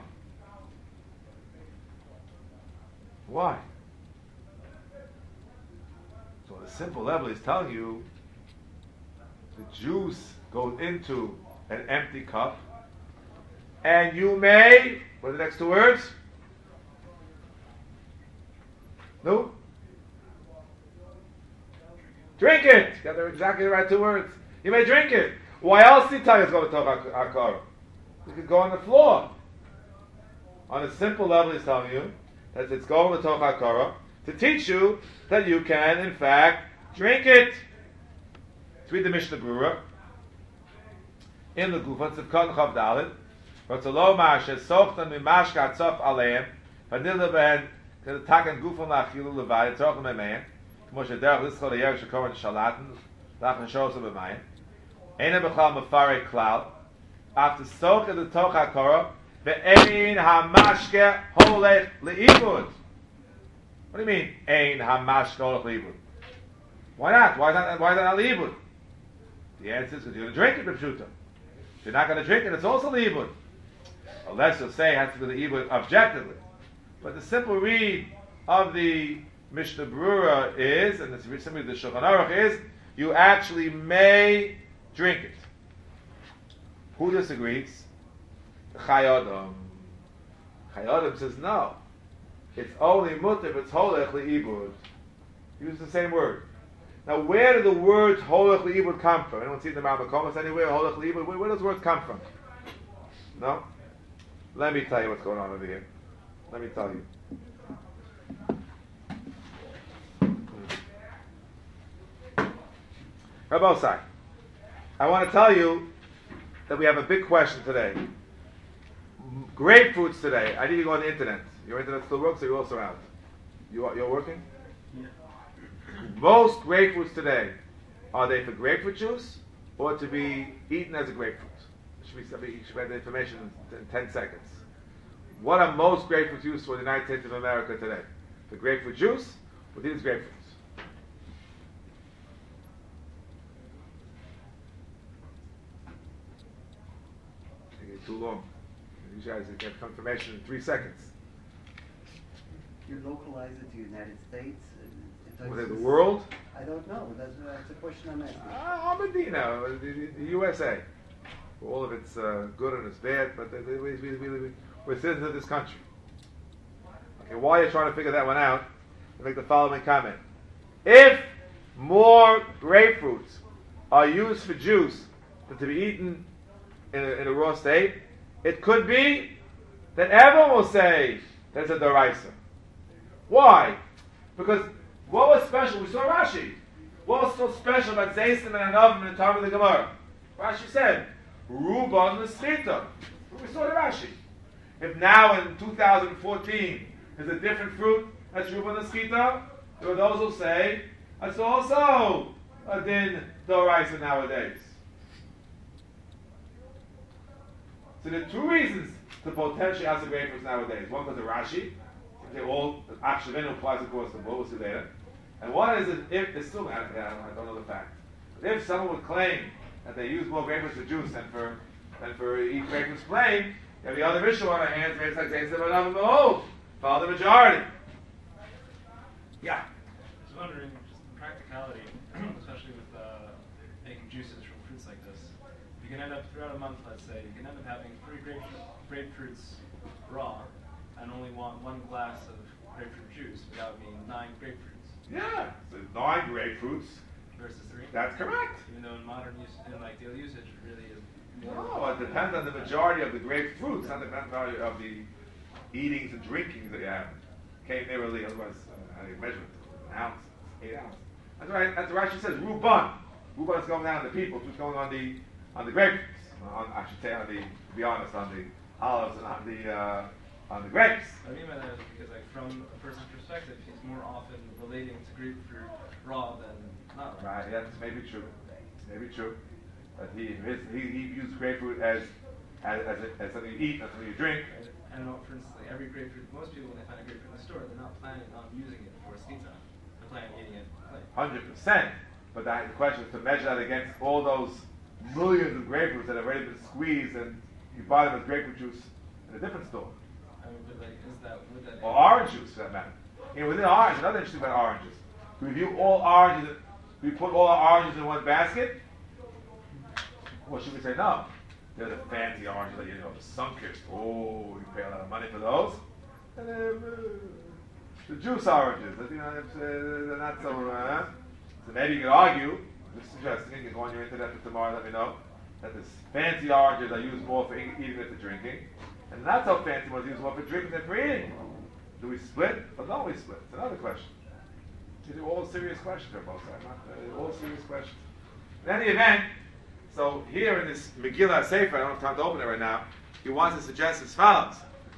So on a simple level, he's telling you the juice goes into an empty cup, and you may, what are the next 2 words? No? Drink it! You got exactly the right two words. You may drink it. Why else did he tell you to go to Toch HaKara? You could go on the floor. On a simple level, he's telling you that it's going to Toch HaKara to teach you that you can, in fact, drink it. To read the Mishnah Brura in the Gufan Tzivkot Chav Dalet, Ratzalo Mashe Sochtan Mimashka Tzof Aleim Vanilla Ben Taken Gufan Lachilu Levad Tzochem Emein Moshe Derech Lischol Yerush Shekoren Shalaten Lachen Shos Emein Eine Bechal Mefare Klal after Sochtan the Toch HaKara Ve'ein HaMashke Holech Le'ibud. What do you mean Ein HaMashke Holech Le'ibud? Why not? Why is that not Le'ibud? The answer is because you're going to drink it, B'pshuta. If you're not going to drink it, it's also Le'ibud. Unless you'll say it has to be Le'ibud objectively. But the simple read of the Mishnah Brura is, and the simply the Shulchan Aruch is, you actually may drink it. Who disagrees? Chai Adam. Chai Adam says no. It's only mutter if it's holech le'ibud. Use the same word. Now, where do the words holech le'ibud come from? Anyone see the Rambam Komas anywhere? Holech le'ibud. Where does words come from? No. Let me tell you what's going on over here. Let me tell you. Rabbi Osai, I want to tell you that we have a big question today. Grapefruits today. I need you to go on the internet. Your internet still works, or you're also out? You're working? Yeah. Most grapefruits today, are they for grapefruit juice or to be eaten as a grapefruit? You should read the information in 10 seconds. What are most grapefruits used for in the United States of America today? For grapefruit juice or these grapefruits? It's too long. You guys get confirmation in 3 seconds. You localize it to the United States? Was it the world? I don't know. That's a question I'm asking. Medina, the USA. All of it's good and it's bad, but we're citizens of this country. Okay, while you're trying to figure that one out, I'll make the following comment. If more grapefruits are used for juice than to be eaten in a raw state, it could be that everyone will say there's a Doraisa. Why? Because what was special? We saw Rashi. What was so special about Zaysim and Anavim in the time of the Gemara? Rashi said, Ruban L'Schita. We saw the Rashi. If now in 2014 there's a different fruit that's Ruban L'Schita, there are those who say that's also a din Doraisa nowadays. So there are two reasons to potentially ask the grapefruits nowadays. One because of Rashi, they all Achshavenu applies across the board. We'll see later. And one is if there's still I don't know the fact. But if someone would claim that they use more grapefruits for juice than for eat grapefruits plain, you have the other issue on our hands. It's like they said, "Behold, follow the majority." Yeah. I was wondering, just the practicality, especially with making juices from fruits like this. You can end up throughout a month, let's say, you can end up having 3 grapefruits raw, and only want 1 glass of grapefruit juice, without being 9 grapefruits. Yeah. So 9 grapefruits Versus 3. That's correct. Even though in modern use, in like daily usage, it really is more. No, it depends on the majority of the grapefruits, not the majority of the eatings and drinkings that you have. Okay, they really, otherwise, how do you measure it? An ounce, 8 ounces. That's right. That's what Rashi says. Ruban. Ruban is going down on the people. Who's going on the grapefruits? I should say to be honest, on the olives and on the grapes. I mean by that is because, like, from a person's perspective, he's more often relating to grapefruit raw than not raw. Right. Yeah, this may be true. Maybe true. But he views grapefruit as something you eat, not something you drink. I don't know, for instance, like every grapefruit, most people when they find a grapefruit in the store, they're not planning on using it for skita. They're planning on eating it plain. 100%. But the question is to measure that against all those millions of grapefruits that have already been squeezed and you buy them as grapefruit juice in a different store. I mean, but like, would that? Or orange juice, for that matter. Within orange, another interesting about oranges. Do we view all oranges? Do we put all our oranges in one basket? Or should we say no? They're the fancy oranges that the Sunkist. Oh, you pay a lot of money for those. And the juice oranges. You know, they're not so. So maybe you could argue. Just suggesting you can go on your internet for tomorrow. Let me know that this fancy oranges are used more for eating than for drinking, and the not so fancy ones are used more for drinking than for eating. Do we split or don't we split? It's another question. These are all serious questions on both sides. All serious questions. In any event, so here in this Megillah Sefer, I don't have time to open it right now, he wants to suggest as follows.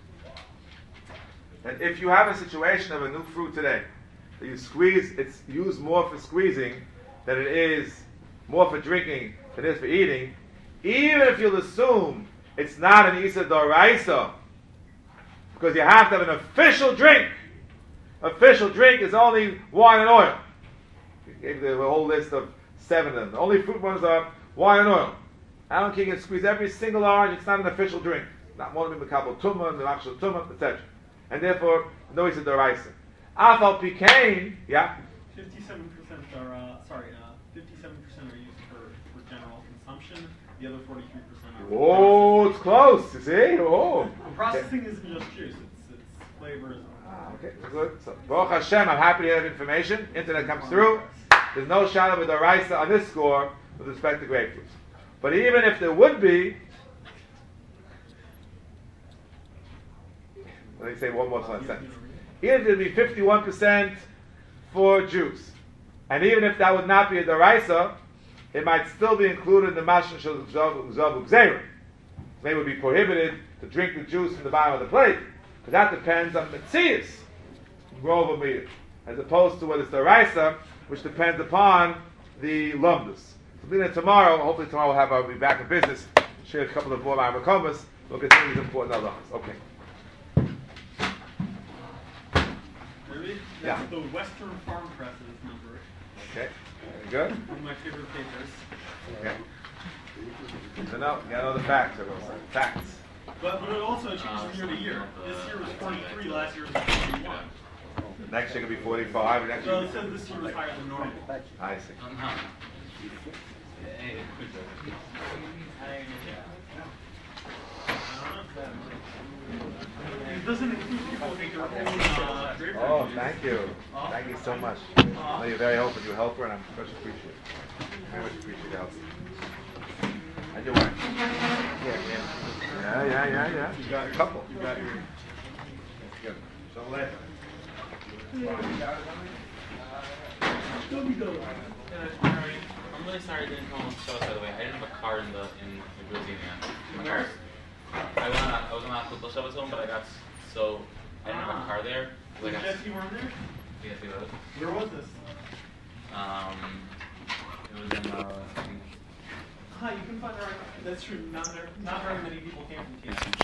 That if you have a situation of a new fruit today, that you squeeze, it's used more for squeezing than it is more for drinking than it is for eating, even if you'll assume it's not an Isa Doraisa, because you have to have an official drink. Official drink is only wine and oil. He gave the whole list of 7 of them. The only fruit ones are wine and oil. I don't care, you can squeeze every single orange, it's not an official drink. Not one of them, the Kabul Tumah, the Machshel Tumah, etc. And therefore, no Isa Doraisa. Afal Pikain, yeah? 57% are 57% are used for general consumption. The other 43% are. Oh, it's close. You see? Oh. Processing isn't just juice; it's flavors. Okay, good. So, Baruch Hashem, I'm happy to have information. Internet comes through. There's no shadow of the Raisa on this score with respect to grapefruits. But even if there would be, let me say one more sentence. Even if it would be 51% for juice, and even if that would not be a Daraisa, it might still be included in the Mashon Shel Zavu Gzeira. Maybe it would be prohibited to drink the juice from the bottom of the plate, but that depends on Metzias, Grova Meir, as opposed to what is Daraisa, which depends upon the Lumdus. So tomorrow, hopefully tomorrow we'll be back in business, share a couple of more Ma'amakomas, we'll continue these important other ones. Okay. Really? Yeah. That's the Western Farm Presses number. Okay, very good. One of my favorite papers. Okay. So now, you gotta know the facts, everyone. Facts. But it also changes year to year. This year was 43, last year was 41. Next year could be 45, and next So year. it says this year was higher than normal. I see. It doesn't include people who make their own drapery. Oh, thank you. Thank you so much. I know you're very helpful. You're a helper, and I'm much appreciated. Very much appreciate your help. And your wife. Yeah. You got a couple. You got your. That's good. So later. I'm really sorry I didn't come on the show, by the way. I didn't have a car in Virginia. I was on Apple Shabbos home, but I didn't have a car there. Did Jesse weren't there? Yes, he was. Where was this? It was in, I think, You can find out. That's true. Not very many people came from TSU.